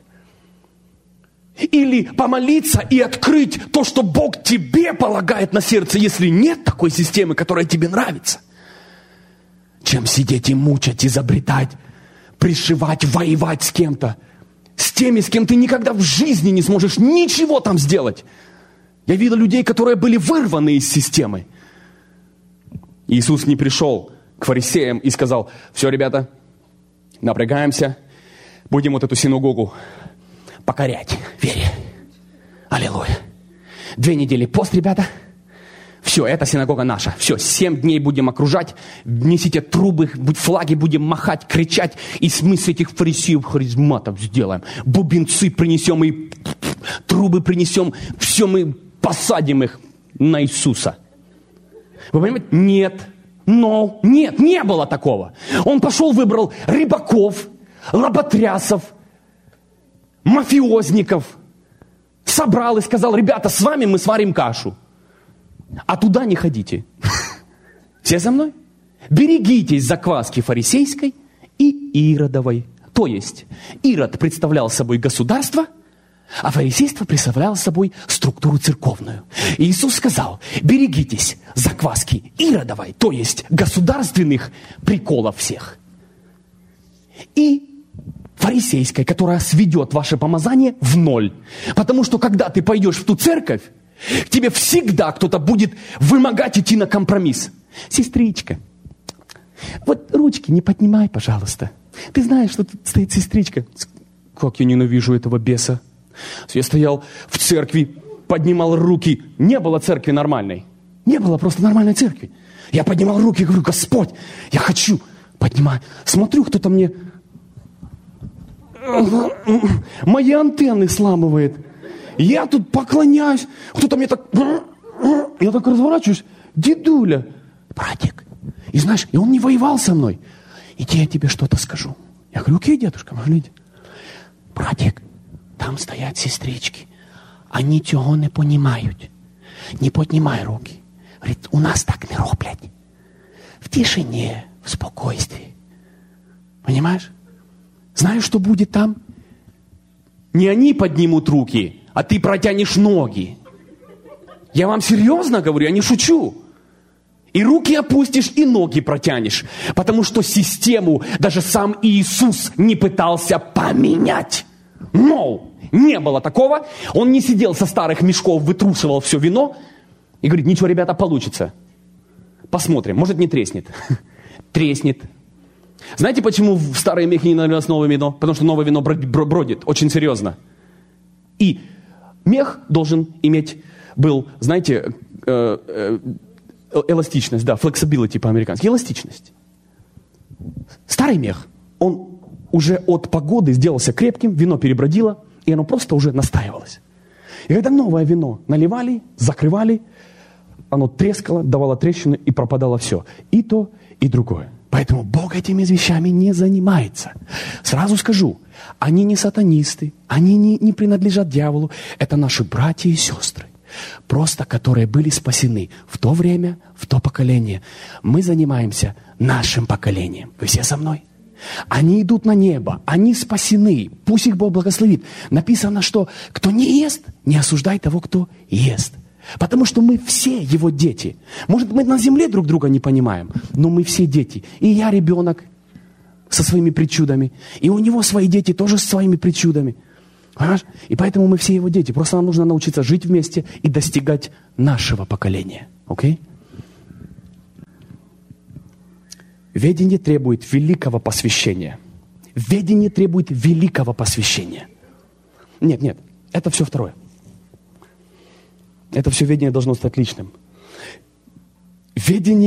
или помолиться и открыть то, что Бог тебе полагает на сердце, если нет такой системы, которая тебе нравится. Чем сидеть и мучать, изобретать, пришивать, воевать с кем-то. С теми, с кем ты никогда в жизни не сможешь ничего там сделать. Я видел людей, которые были вырваны из системы. Иисус не пришел к фарисеям и сказал: все, ребята, напрягаемся, будем вот эту синагогу покорять вере. Аллилуйя. 2 недели пост, ребята. Все, эта синагога наша. Все, 7 дней будем окружать. Несите трубы, флаги будем махать, кричать. И мы с этих фарисеев харизматов сделаем. Бубенцы принесем и трубы принесем. Все, мы посадим их на Иисуса. Вы понимаете? Нет. Нет, не было такого. Он пошел, выбрал рыбаков, лоботрясов, мафиозников. Собрал и сказал: ребята, с вами мы сварим кашу. А туда не ходите. Все за мной? Берегитесь закваски фарисейской и иродовой. То есть Ирод представлял собой государство, а фарисейство представляло собой структуру церковную. И Иисус сказал: берегитесь закваски иродовой, то есть государственных приколов всех, и фарисейской, которая сведет ваше помазание в ноль. Потому что когда ты пойдешь в ту церковь, к тебе всегда кто-то будет вымогать идти на компромисс. Сестричка, вот ручки не поднимай, пожалуйста. Ты знаешь, что тут стоит сестричка. Как я ненавижу этого беса. Я стоял в церкви, поднимал руки. Не было церкви нормальной. Не было просто нормальной церкви. Я поднимал руки и говорю: Господь, я хочу. Поднимаю. Смотрю, кто-то мне мои антенны сламывает. Я тут поклоняюсь. Кто-то мне так... Я так разворачиваюсь. Дедуля. Братик. И знаешь, и он не воевал со мной. Иди, я тебе что-то скажу. Я говорю: окей, дедушка, можно идти. Братик, там стоят сестрички. Они цього не понимают. Не поднимай руки. Говорит: у нас так не роблять. В тишине, в спокойствии. Понимаешь? Знаешь, что будет там? Не они поднимут руки, а ты протянешь ноги. Я вам серьезно говорю, я не шучу. И руки опустишь, и ноги протянешь. Потому что систему даже сам Иисус не пытался поменять. No, не было такого. Он не сидел со старых мешков, вытрушивал все вино и говорит: ничего, ребята, получится. Посмотрим, может, не треснет. Треснет. Знаете, почему в старые мехи не налилось новое вино? Потому что новое вино бродит очень серьезно. И мех должен был, знаете, эластичность, да, flexibility по-американски, эластичность. Старый мех, он уже от погоды сделался крепким, вино перебродило, и оно просто уже настаивалось. И когда новое вино наливали, закрывали, оно трескало, давало трещины, и пропадало все. И то, и другое. Поэтому Бог этими вещами не занимается. Сразу скажу, они не сатанисты, они не принадлежат дьяволу. Это наши братья и сестры, просто которые были спасены в то время, в то поколение. Мы занимаемся нашим поколением. Вы все со мной? Они идут на небо, они спасены. Пусть их Бог благословит. Написано, что кто не ест, не осуждай того, кто ест. Потому что мы все его дети. Может, мы на земле друг друга не понимаем, но мы все дети. И я ребенок со своими причудами. И у него свои дети тоже со своими причудами. Понимаешь? И поэтому мы все его дети. Просто нам нужно научиться жить вместе и достигать нашего поколения. Окей? Ведение требует великого посвящения. Ведение требует великого посвящения. Нет, это все второе. Это все ведение должно стать личным. Ведение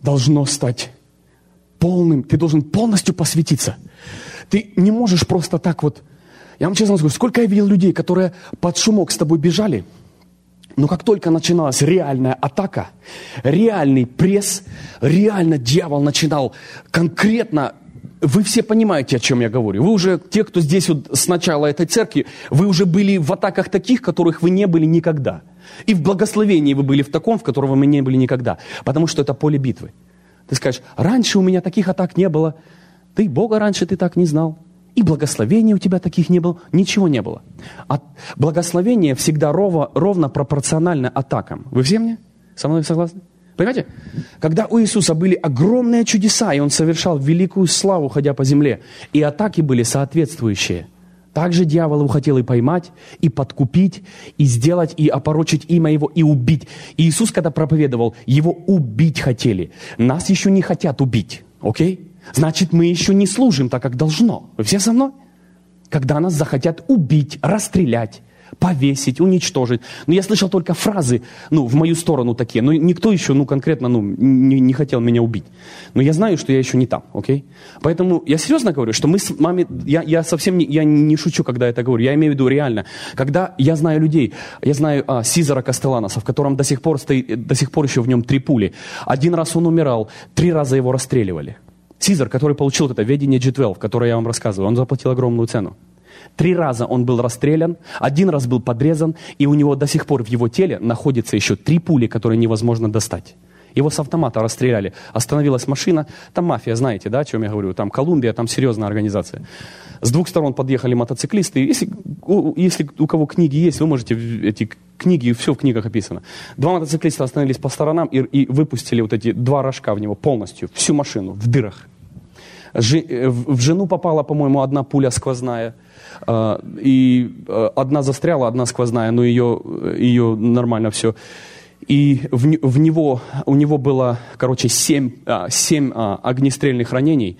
должно стать полным. Ты должен полностью посвятиться. Ты не можешь просто так вот... Я вам честно скажу, сколько я видел людей, которые под шумок с тобой бежали, но как только начиналась реальная атака, реальный пресс, реально дьявол начинал конкретно... Вы все понимаете, о чем я говорю. Вы уже, те, кто здесь вот с начала этой церкви, вы уже были в атаках таких, которых вы не были никогда. И в благословении вы были в таком, в котором вы не были никогда. Потому что это поле битвы. Ты скажешь, раньше у меня таких атак не было. Ты Бога раньше ты так не знал. И благословений у тебя таких не было. Ничего не было. Благословение всегда ровно пропорционально атакам. Вы все мне со мной согласны? Понимаете? Когда у Иисуса были огромные чудеса, и Он совершал великую славу, ходя по земле, и атаки были соответствующие. Также дьявол его хотел и поймать, и подкупить, и сделать, и опорочить имя его, и убить. И Иисус, когда проповедовал, его убить хотели. Нас еще не хотят убить, окей? Значит, мы еще не служим так, как должно. Вы все со мной? Когда нас захотят убить, расстрелять, повесить, уничтожить. Но я слышал только фразы, в мою сторону такие. Но никто еще, конкретно, не хотел меня убить. Но я знаю, что я еще не там, окей? Поэтому я серьезно говорю, что мы с вами, я совсем не шучу, когда это говорю. Я имею в виду реально. Когда я знаю людей, я знаю Сизара Кастелланоса, в котором до сих пор еще в нем 3 пули. 1 раз он умирал, 3 раза его расстреливали. Сизар, который получил это видение G12, которое я вам рассказываю, он заплатил огромную цену. 3 раза он был расстрелян, 1 раз был подрезан, и у него до сих пор в его теле находится еще 3 пули, которые невозможно достать. Его с автомата расстреляли. Остановилась машина, там мафия, знаете, да, о чем я говорю, там Колумбия, там серьезная организация. С 2 сторон подъехали мотоциклисты. Если у кого книги есть, вы можете эти книги, все в книгах описано. 2 мотоциклиста остановились по сторонам и выпустили вот эти 2 рожка в него полностью, всю машину в дырах. В жену попала, по-моему, 1 пуля сквозная, и 1 застряла, 1 сквозная, но ее нормально все. И у него было, 7 огнестрельных ранений.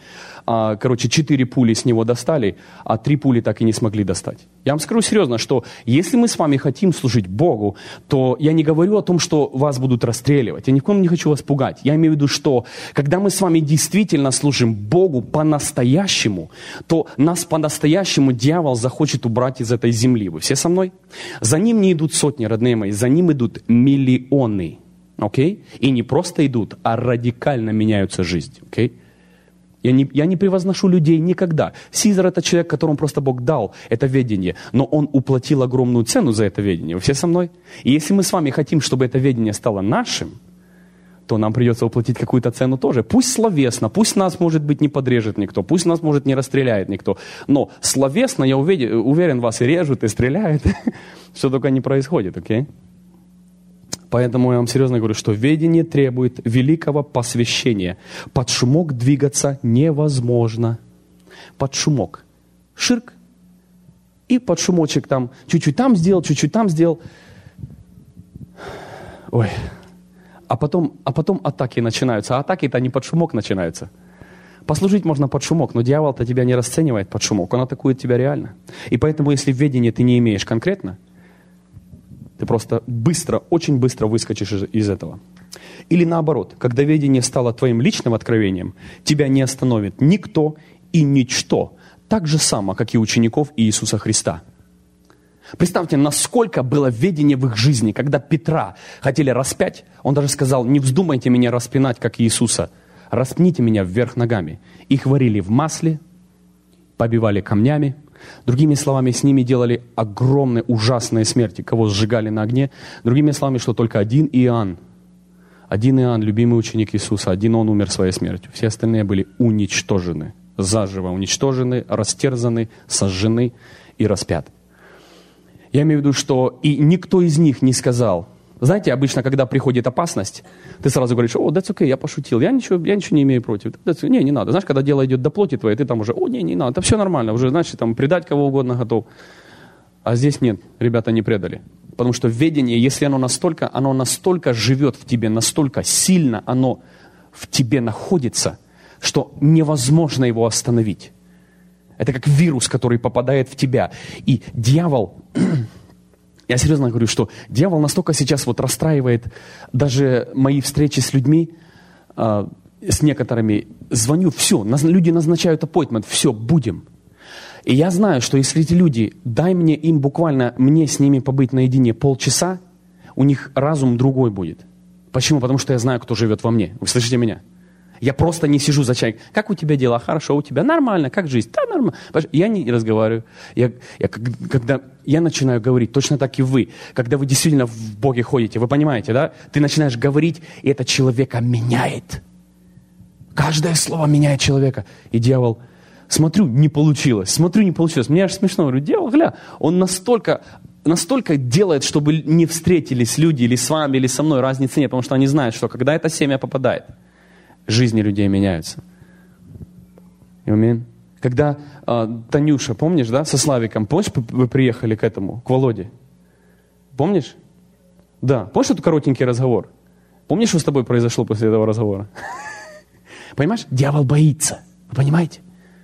4 пули с него достали, а 3 пули так и не смогли достать. Я вам скажу серьезно, что если мы с вами хотим служить Богу, то я не говорю о том, что вас будут расстреливать. Я ни в коем не хочу вас пугать. Я имею в виду, что когда мы с вами действительно служим Богу по-настоящему, то нас по-настоящему дьявол захочет убрать из этой земли. Вы все со мной? За ним не идут сотни, родные мои, за ним идут миллионы. Окей? И не просто идут, а радикально меняются жизни. Окей? Я не превозношу людей никогда. Сизар — это человек, которому просто Бог дал это ведение, но он уплатил огромную цену за это ведение. Вы все со мной? И если мы с вами хотим, чтобы это ведение стало нашим, то нам придется уплатить какую-то цену тоже. Пусть словесно, пусть нас, может быть, не подрежет никто, пусть нас, может, не расстреляет никто, но словесно, я уверен, вас и режут, и стреляют. Что только не происходит, окей? Поэтому я вам серьезно говорю, что ведение требует великого посвящения. Под шумок двигаться невозможно. Под шумок. Ширк. И под шумочек там, чуть-чуть там сделал, чуть-чуть там сделал. Ой. А потом атаки начинаются. А атаки-то не под шумок начинаются. Послужить можно под шумок, но дьявол-то тебя не расценивает под шумок. Он атакует тебя реально. И поэтому, если ведение ты не имеешь конкретно, ты просто очень быстро выскочишь из этого. Или наоборот, когда видение стало твоим личным откровением, тебя не остановит никто и ничто. Так же само, как и учеников Иисуса Христа. Представьте, насколько было видение в их жизни, когда Петра хотели распять, он даже сказал: не вздумайте меня распинать, как Иисуса, распните меня вверх ногами. Их варили в масле, побивали камнями. Другими словами, с ними делали огромные, ужасные смерти, кого сжигали на огне. Другими словами, что только один Иоанн, любимый ученик Иисуса, один он умер своей смертью. Все остальные были уничтожены, заживо уничтожены, растерзаны, сожжены и распяты. Я имею в виду, что и никто из них не сказал. Знаете, обычно, когда приходит опасность, ты сразу говоришь: о, that's okay, я пошутил, я ничего не имею против. Не надо. Знаешь, когда дело идет до плоти твоей, ты там уже: не надо, это все нормально, уже, значит, там предать кого угодно готов. А здесь нет, ребята не предали. Потому что ведение, если оно настолько живет в тебе, настолько сильно оно в тебе находится, что невозможно его остановить. Это как вирус, который попадает в тебя. И дьявол... Я серьезно говорю, что дьявол настолько сейчас расстраивает даже мои встречи с людьми. с некоторыми звоню, все, люди назначают аппоинтмент, все, будем. И я знаю, что если эти люди, дай мне им буквально, мне с ними побыть наедине полчаса, у них разум другой будет. Почему? Потому что я знаю, кто живет во мне. Вы слышите меня? Я просто не сижу за чай. Как у тебя дела? Хорошо, у тебя нормально. Как жизнь? Да, нормально. Я не разговариваю. Когда я начинаю говорить, точно так и вы. Когда вы действительно в Боге ходите, вы понимаете, да? Ты начинаешь говорить, и это человека меняет. Каждое слово меняет человека. И дьявол, смотрю, не получилось. Мне аж смешно. Говорю, дьявол, гля, он настолько делает, чтобы не встретились люди или с вами, или со мной, разницы нет. Потому что они знают, что когда это семя попадает, жизни людей меняются. Аминь. Когда Танюша, помнишь, да, со Славиком, помнишь, вы приехали к Володе? Помнишь? Да. Помнишь этот коротенький разговор? Помнишь, что с тобой произошло после этого разговора? Понимаешь? Дьявол боится. Вы понимаете?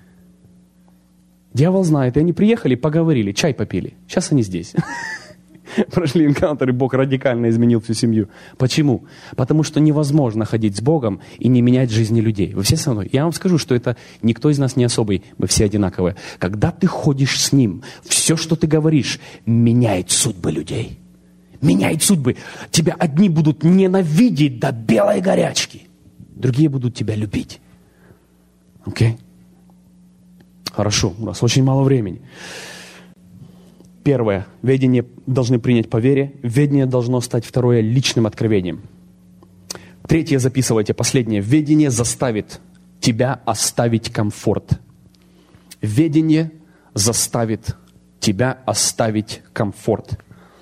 Дьявол знает. И они приехали, поговорили, чай попили. Сейчас они здесь. Прошли энкаунтер, и Бог радикально изменил всю семью. Почему? Потому что невозможно ходить с Богом и не менять жизни людей. Вы все со мной? Я вам скажу, что это никто из нас не особый, мы все одинаковые. Когда ты ходишь с Ним, все, что ты говоришь, меняет судьбы людей. Меняет судьбы. Тебя одни будут ненавидеть до белой горячки. Другие будут тебя любить. Окей? Хорошо, у нас очень мало времени. Первое. Ведение должны принять по вере. Ведение должно стать, второе, личным откровением. Третье, записывайте, последнее. Ведение заставит тебя оставить комфорт. Ведение заставит тебя оставить комфорт.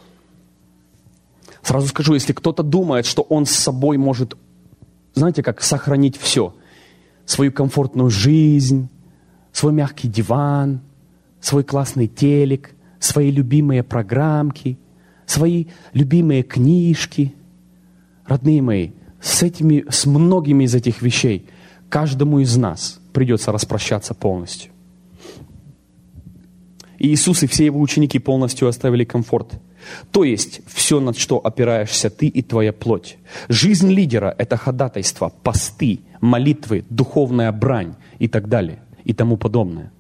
Сразу скажу, если кто-то думает, что он с собой может, знаете как, сохранить все. Свою комфортную жизнь, свой мягкий диван, свой классный телек, свои любимые программки, свои любимые книжки. Родные мои, с многими из этих вещей каждому из нас придется распрощаться полностью. И Иисус и все его ученики полностью оставили комфорт. То есть все, на что опираешься ты и твоя плоть. Жизнь лидера – это ходатайство, посты, молитвы, духовная брань и так далее, и тому подобное.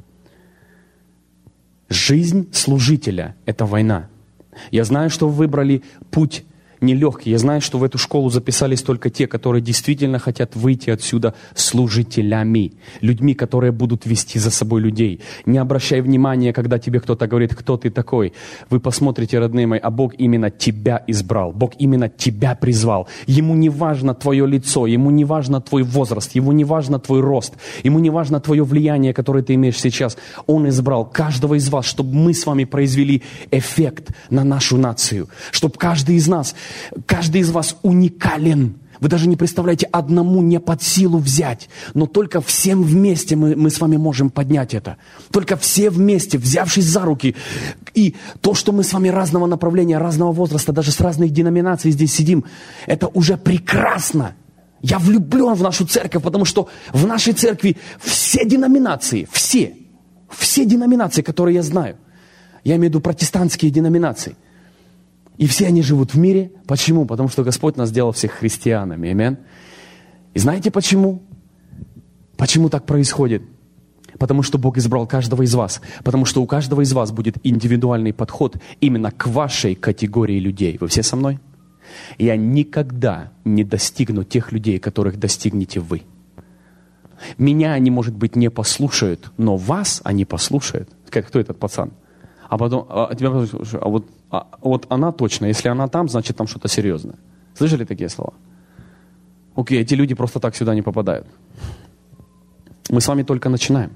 Жизнь служителя – это война. Я знаю, что вы выбрали путь нелегкий. Я знаю, что в эту школу записались только те, которые действительно хотят выйти отсюда служителями. Людьми, которые будут вести за собой людей. Не обращай внимания, когда тебе кто-то говорит, кто ты такой. Вы посмотрите, родные мои, а Бог именно тебя избрал. Бог именно тебя призвал. Ему не важно твое лицо, ему не важно твой возраст, ему не важно твой рост, ему не важно твое влияние, которое ты имеешь сейчас. Он избрал каждого из вас, чтобы мы с вами произвели эффект на нашу нацию. Чтобы каждый из вас уникален. Вы даже не представляете, одному не под силу взять. Но только всем вместе мы с вами можем поднять это. Только все вместе, взявшись за руки. И то, что мы с вами разного направления, разного возраста, даже с разных деноминаций здесь сидим, это уже прекрасно. Я влюблен в нашу церковь, потому что в нашей церкви все деноминации, все деноминации, которые я знаю. Я имею в виду протестантские деноминации. И все они живут в мире. Почему? Потому что Господь нас сделал всех христианами. Аминь. И знаете почему? Почему так происходит? Потому что Бог избрал каждого из вас. Потому что у каждого из вас будет индивидуальный подход именно к вашей категории людей. Вы все со мной? Я никогда не достигну тех людей, которых достигнете вы. Меня они, может быть, не послушают, но вас они послушают. Кто этот пацан? А потом, вот она точно, если она там, значит там что-то серьезное. Слышали такие слова? Окей, эти люди просто так сюда не попадают. Мы с вами только начинаем.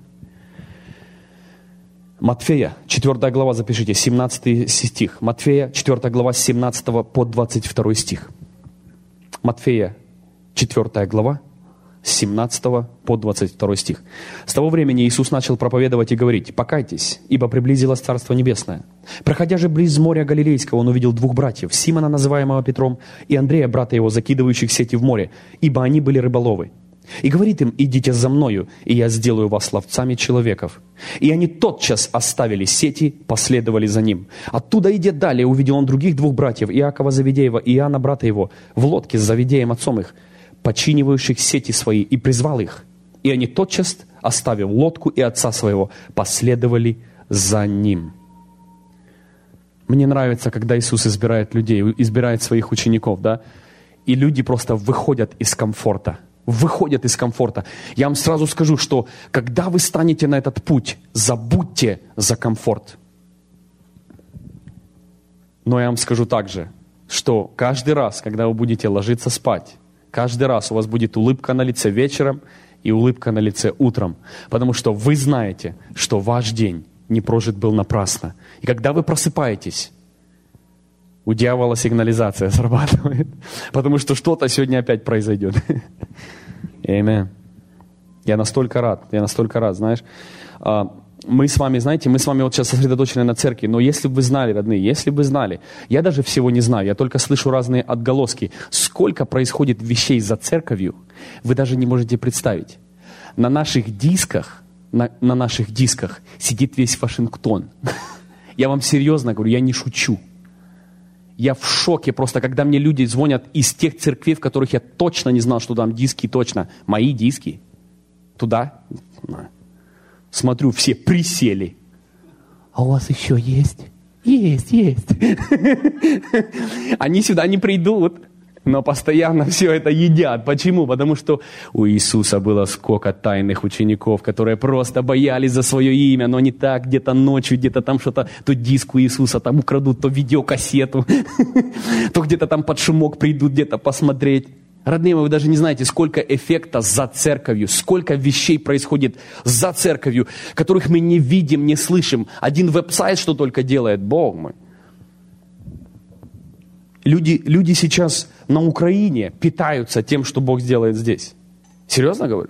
Матфея, 4 глава, запишите, 17 стих. Матфея, 4 глава, с 17 по 22 стих. Матфея, 4 глава, с 17 по 22 стих. С того времени Иисус начал проповедовать и говорить: «Покайтесь, ибо приблизилось Царство Небесное». Проходя же близ моря Галилейского, он увидел двух братьев, Симона, называемого Петром, и Андрея, брата его, закидывающих сети в море, ибо они были рыболовы. И говорит им: «Идите за мною, и я сделаю вас ловцами человеков». И они тотчас оставили сети, последовали за ним. Оттуда, идя далее, увидел он других двух братьев, Иакова Завидеева и Иоанна, брата его, в лодке с Завидеем, отцом их, починивающих сети свои, и призвал их. И они тотчас, оставив лодку и отца своего, последовали за ним». Мне нравится, когда Иисус избирает людей, избирает своих учеников, да? И люди просто выходят из комфорта. Выходят из комфорта. Я вам сразу скажу, что когда вы станете на этот путь, забудьте за комфорт. Но я вам скажу также, что каждый раз, когда вы будете ложиться спать, каждый раз у вас будет улыбка на лице вечером и улыбка на лице утром. Потому что вы знаете, что ваш день не прожит был напрасно. И когда вы просыпаетесь, у дьявола сигнализация срабатывает, потому что что-то сегодня опять произойдет. Аминь. Я настолько рад, знаешь. Мы с вами, знаете, мы с вами вот сейчас сосредоточены на церкви, но если бы вы знали, родные, если бы вы знали, я даже всего не знаю, я только слышу разные отголоски, сколько происходит вещей за церковью, вы даже не можете представить. На наших дисках сидит весь Вашингтон. Я вам серьезно говорю, я не шучу. Я в шоке просто, когда мне люди звонят из тех церквей, в которых я точно не знал, что там диски точно. Мои диски. Туда. Смотрю, все присели. А у вас еще есть? Есть. Они сюда не придут, но постоянно все это едят. Почему? Потому что у Иисуса было сколько тайных учеников, которые просто боялись за свое имя, но не так, где-то ночью, где-то там что-то, то диск у Иисуса там украдут, то видеокассету, то где-то там под шумок придут где-то посмотреть. Родные мои, вы даже не знаете, сколько эффекта за церковью, сколько вещей происходит за церковью, которых мы не видим, не слышим. Один веб-сайт, что только делает, Бог мой. Люди сейчас на Украине питаются тем, что Бог сделает здесь. Серьезно говорю?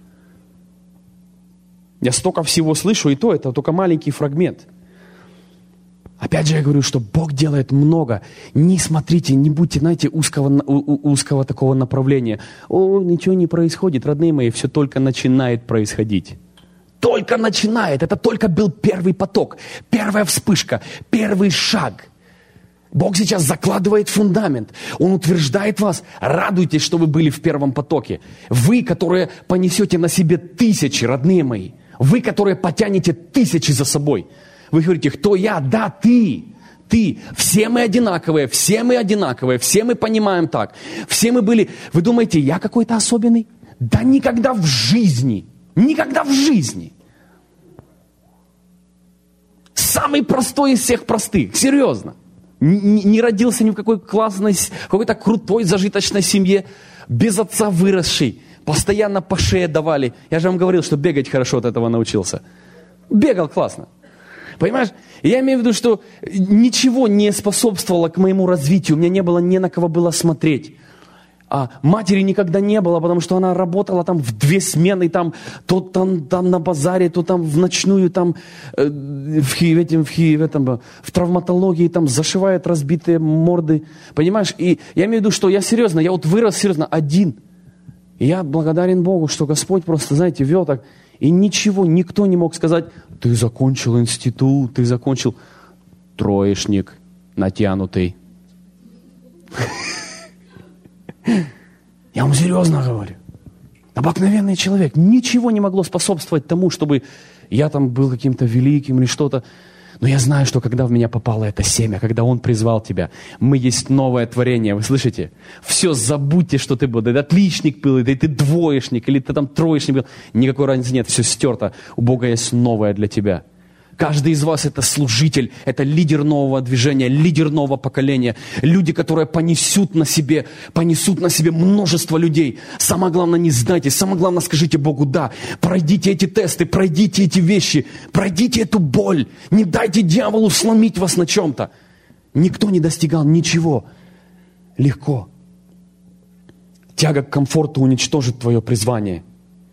Я столько всего слышу, и то это только маленький фрагмент. Опять же я говорю, что Бог делает много. Не смотрите, не будьте, знаете, узкого такого направления. О, ничего не происходит, родные мои, все только начинает происходить. Только начинает. Это только был первый поток, первая вспышка, первый шаг. Бог сейчас закладывает фундамент. Он утверждает вас. Радуйтесь, что вы были в первом потоке. Вы, которые понесете на себе тысячи, родные мои. Вы, которые потянете тысячи за собой. Вы говорите, кто я? Да, ты. Ты. Все мы одинаковые, все мы понимаем так. Все мы были... Вы думаете, я какой-то особенный? Да никогда в жизни. Никогда в жизни. Самый простой из всех простых. Серьезно. Не родился ни в какой классной, какой-то крутой, зажиточной семье. Без отца выросший. Постоянно по шее давали. Я же вам говорил, что бегать хорошо от этого научился. Бегал классно. Понимаешь? Я имею в виду, что ничего не способствовало к моему развитию. У меня не было ни на кого было смотреть. А матери никогда не было, потому что она работала там в 2 смены, там, то там на базаре, то там в ночную, там, в травматологии, там зашивает разбитые морды. Понимаешь? И я имею в виду, что я серьезно, я вот вырос серьезно один. И я благодарен Богу, что Господь просто, знаете, вел так. И ничего, никто не мог сказать, ты закончил институт, ты закончил троечник натянутый. Я вам серьезно говорю. Обыкновенный человек. Ничего не могло способствовать тому, чтобы я там был каким-то великим или что-то. Но я знаю, что когда в меня попало это семя, когда Он призвал тебя, мы есть новое творение, вы слышите? Все, забудьте, что ты был. Да ты отличник был, или ты двоечник, или ты там троечник был. Никакой разницы нет, все стерто. У Бога есть новое для тебя. Каждый из вас это служитель, это лидер нового движения, лидер нового поколения. Люди, которые понесут на себе множество людей. Самое главное, не сдайтесь, самое главное, скажите Богу «да». Пройдите эти тесты, пройдите эти вещи, пройдите эту боль. Не дайте дьяволу сломить вас на чем-то. Никто не достигал ничего легко. Тяга к комфорту уничтожит твое призвание.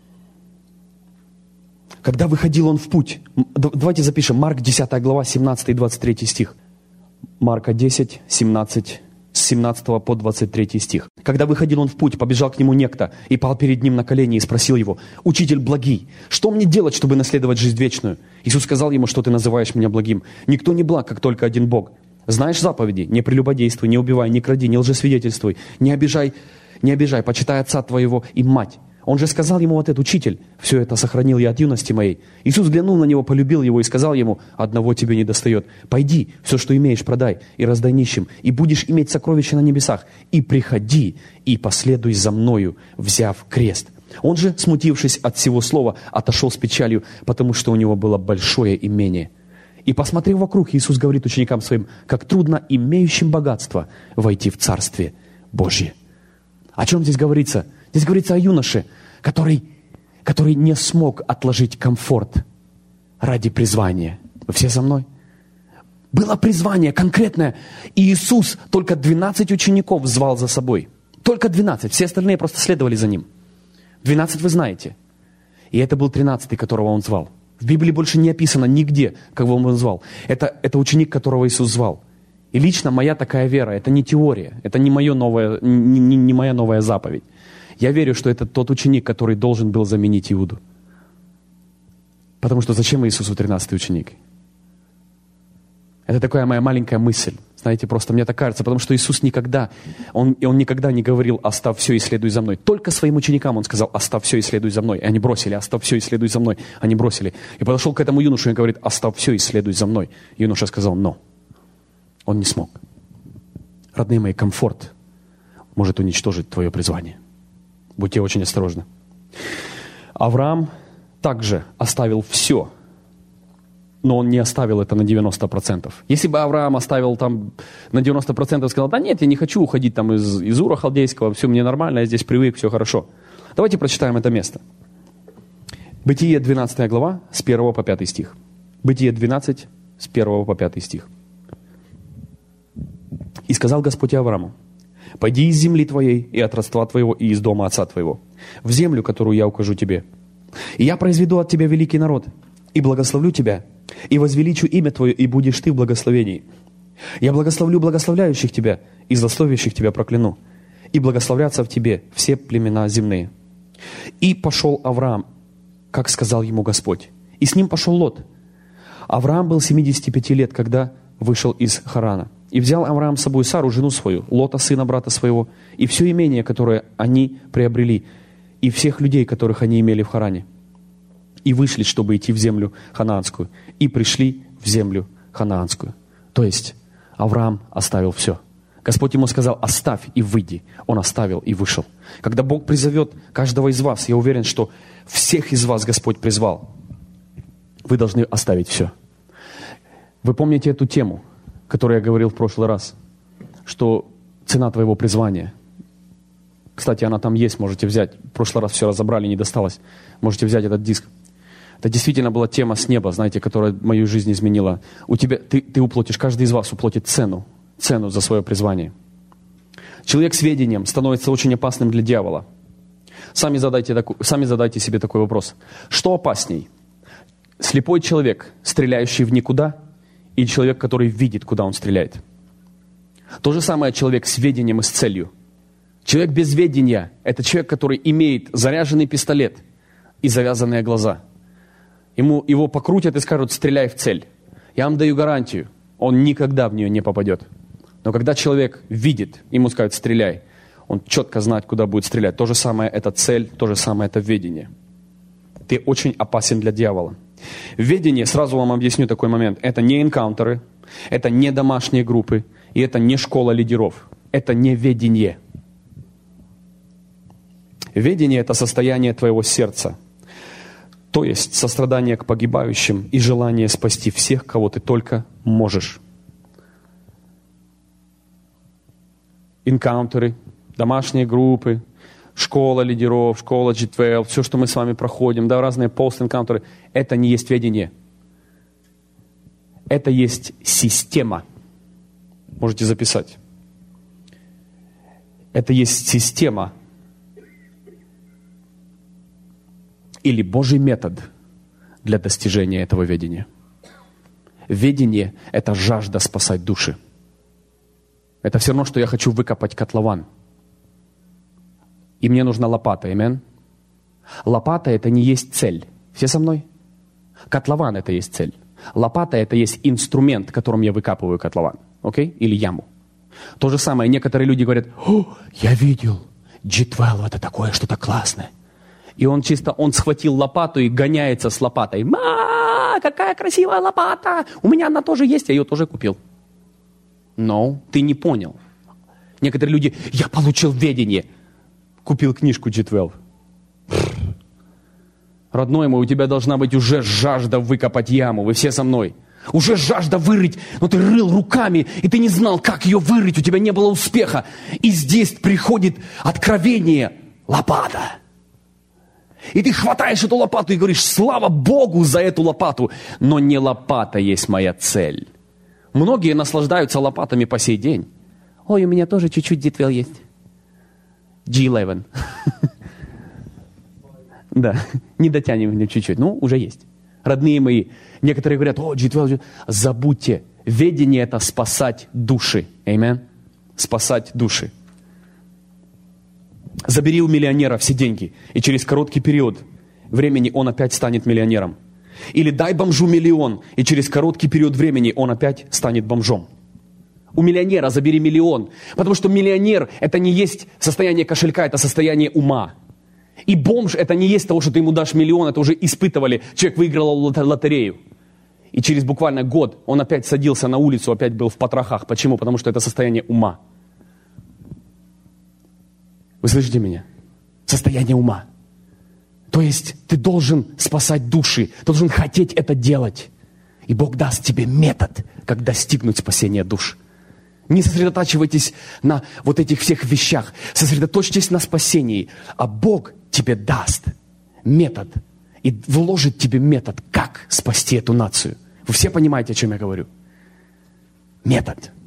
Когда выходил он в путь, давайте запишем, Марк 10 глава, 17 и 23 стих. Марка 10, 17, с 17 по 23 стих. Когда выходил он в путь, побежал к нему некто и пал перед ним на колени и спросил его: «Учитель благий, что мне делать, чтобы наследовать жизнь вечную?» Иисус сказал ему: «Что ты называешь меня благим? Никто не благ, как только один Бог. Знаешь заповеди: не прелюбодействуй, не убивай, не кради, не лжесвидетельствуй, не обижай не обижай, почитай отца твоего и мать. Он же сказал ему вот этот учитель, все это сохранил я от юности моей. Иисус взглянул на него, полюбил его и сказал ему, одного тебе не достает. Пойди, все, что имеешь, продай и раздай нищим, и будешь иметь сокровища на небесах. И приходи, и последуй за мною, взяв крест. Он же, смутившись от всего слова, отошел с печалью, потому что у него было большое имение. И, посмотрев вокруг, Иисус говорит ученикам своим, как трудно имеющим богатство войти в Царствие Божье. О чем здесь говорится? Здесь говорится о юноше, который не смог отложить комфорт ради призвания. Вы все со мной? Было призвание конкретное. И Иисус только 12 учеников звал за собой. Только 12. Все остальные просто следовали за Ним. 12 вы знаете. И это был 13-й, которого Он звал. В Библии больше не описано нигде, кого Он звал. Это ученик, которого Иисус звал. И лично моя такая вера, это не теория, это не моя новая заповедь. Я верю, что это тот ученик, который должен был заменить Иуду. Потому что зачем Иисусу 13-й ученик? Это такая моя маленькая мысль. Знаете, просто мне так кажется, потому что Иисус никогда не говорил, оставь все и следуй за мной. Только своим ученикам Он сказал, оставь все и следуй за мной. И они бросили, оставь все и следуй за мной. Они бросили. И подошел к этому юношу и говорит, оставь все и следуй за мной. Юноша сказал, но. Он не смог. Родные мои, комфорт может уничтожить твое призвание. Будьте очень осторожны. Авраам также оставил все, но он не оставил это на 90%. Если бы Авраам оставил там на 90% и сказал, да нет, я не хочу уходить там из Ура Халдейского, все мне нормально, я здесь привык, все хорошо. Давайте прочитаем это место. Бытие 12 глава, с 1 по 5 стих. Бытие 12, с 1 по 5 стих. «И сказал Господь Аврааму, пойди из земли твоей и от родства твоего и из дома отца твоего, в землю, которую я укажу тебе. И я произведу от тебя великий народ, и благословлю тебя, и возвеличу имя твое, и будешь ты в благословении. Я благословлю благословляющих тебя, и злословящих тебя прокляну, и благословлятся в тебе все племена земные. И пошел Авраам, как сказал ему Господь, и с ним пошел Лот. Авраам был 75 лет, когда вышел из Харана. И взял Авраам с собой Сару, жену свою, Лота, сына брата своего, и все имение, которое они приобрели, и всех людей, которых они имели в Харане. И вышли, чтобы идти в землю ханаанскую, и пришли в землю ханаанскую». То есть Авраам оставил все. Господь ему сказал, оставь и выйди. Он оставил и вышел. Когда Бог призовет каждого из вас, я уверен, что всех из вас Господь призвал, вы должны оставить все. Вы помните эту тему, которую я говорил в прошлый раз, что цена твоего призвания. Кстати, она там есть, можете взять. В прошлый раз все разобрали, не досталось. Можете взять этот диск. Это действительно была тема с неба, знаете, которая мою жизнь изменила. Ты уплатишь, каждый из вас уплатит цену за свое призвание. Человек с ведением становится очень опасным для дьявола. Сами задайте себе такой вопрос. Что опасней? Слепой человек, стреляющий в никуда, и человек, который видит, куда он стреляет? То же самое человек с ведением и с целью. Человек без ведения – это человек, который имеет заряженный пистолет и завязанные глаза. Его покрутят и скажут, стреляй в цель. Я вам даю гарантию, он никогда в нее не попадет. Но когда человек видит, ему скажут, стреляй, он четко знает, куда будет стрелять. То же самое – это цель, то же самое – это ведение. Ты очень опасен для дьявола. Ведение, сразу вам объясню такой момент, это не энкаунтеры, это не домашние группы, и это не школа лидеров. Это не ведение. Ведение – это состояние твоего сердца. То есть сострадание к погибающим и желание спасти всех, кого ты только можешь. Энкаунтеры, домашние группы, школа лидеров, школа G12, все, что мы с вами проходим, да, разные пост-энкаунтеры, это не есть ведение. Это есть система. Можете записать. Это есть система или Божий метод для достижения этого ведения. Ведение – это жажда спасать души. Это все равно, что я хочу выкопать котлован. И мне нужна лопата, амин? Лопата – это не есть цель. Все со мной? Котлован – это есть цель. Лопата – это есть инструмент, которым я выкапываю котлован. Окей? Или яму. То же самое, некоторые люди говорят, я видел, G12 это такое что-то классное. И он схватил лопату и гоняется с лопатой. Какая красивая лопата! У меня она тоже есть, я ее тоже купил. Но ты не понял. Некоторые люди, я получил ведение. Купил книжку G12. Родной мой, у тебя должна быть уже жажда выкопать яму. Вы все со мной. Уже жажда вырыть, но ты рыл руками, и ты не знал, как ее вырыть, у тебя не было успеха. И здесь приходит откровение, лопата. И ты хватаешь эту лопату и говоришь, слава Богу за эту лопату. Но не лопата есть моя цель. Многие наслаждаются лопатами по сей день. Ой, у меня тоже чуть-чуть G12 есть. G11. Да, не дотянем чуть-чуть, ну, уже есть. Родные мои, некоторые говорят, G12, забудьте, ведение это спасать души. Аминь. Спасать души. Забери у миллионера все деньги, и через короткий период времени он опять станет миллионером. Или дай бомжу 1 миллион, и через короткий период времени он опять станет бомжом. У миллионера забери 1 миллион, потому что миллионер это не есть состояние кошелька, это состояние ума. И бомж это не есть того, что ты ему дашь 1 миллион, это уже испытывали. Человек выиграл лотерею. И через буквально год он опять садился на улицу, опять был в потрохах. Почему? Потому что это состояние ума. Вы слышите меня? Состояние ума. То есть ты должен спасать души, ты должен хотеть это делать. И Бог даст тебе метод, как достигнуть спасения душ. Не сосредотачивайтесь на вот этих всех вещах. Сосредоточьтесь на спасении. А Бог тебе даст метод и вложит тебе метод, как спасти эту нацию. Вы все понимаете, о чем я говорю? Метод.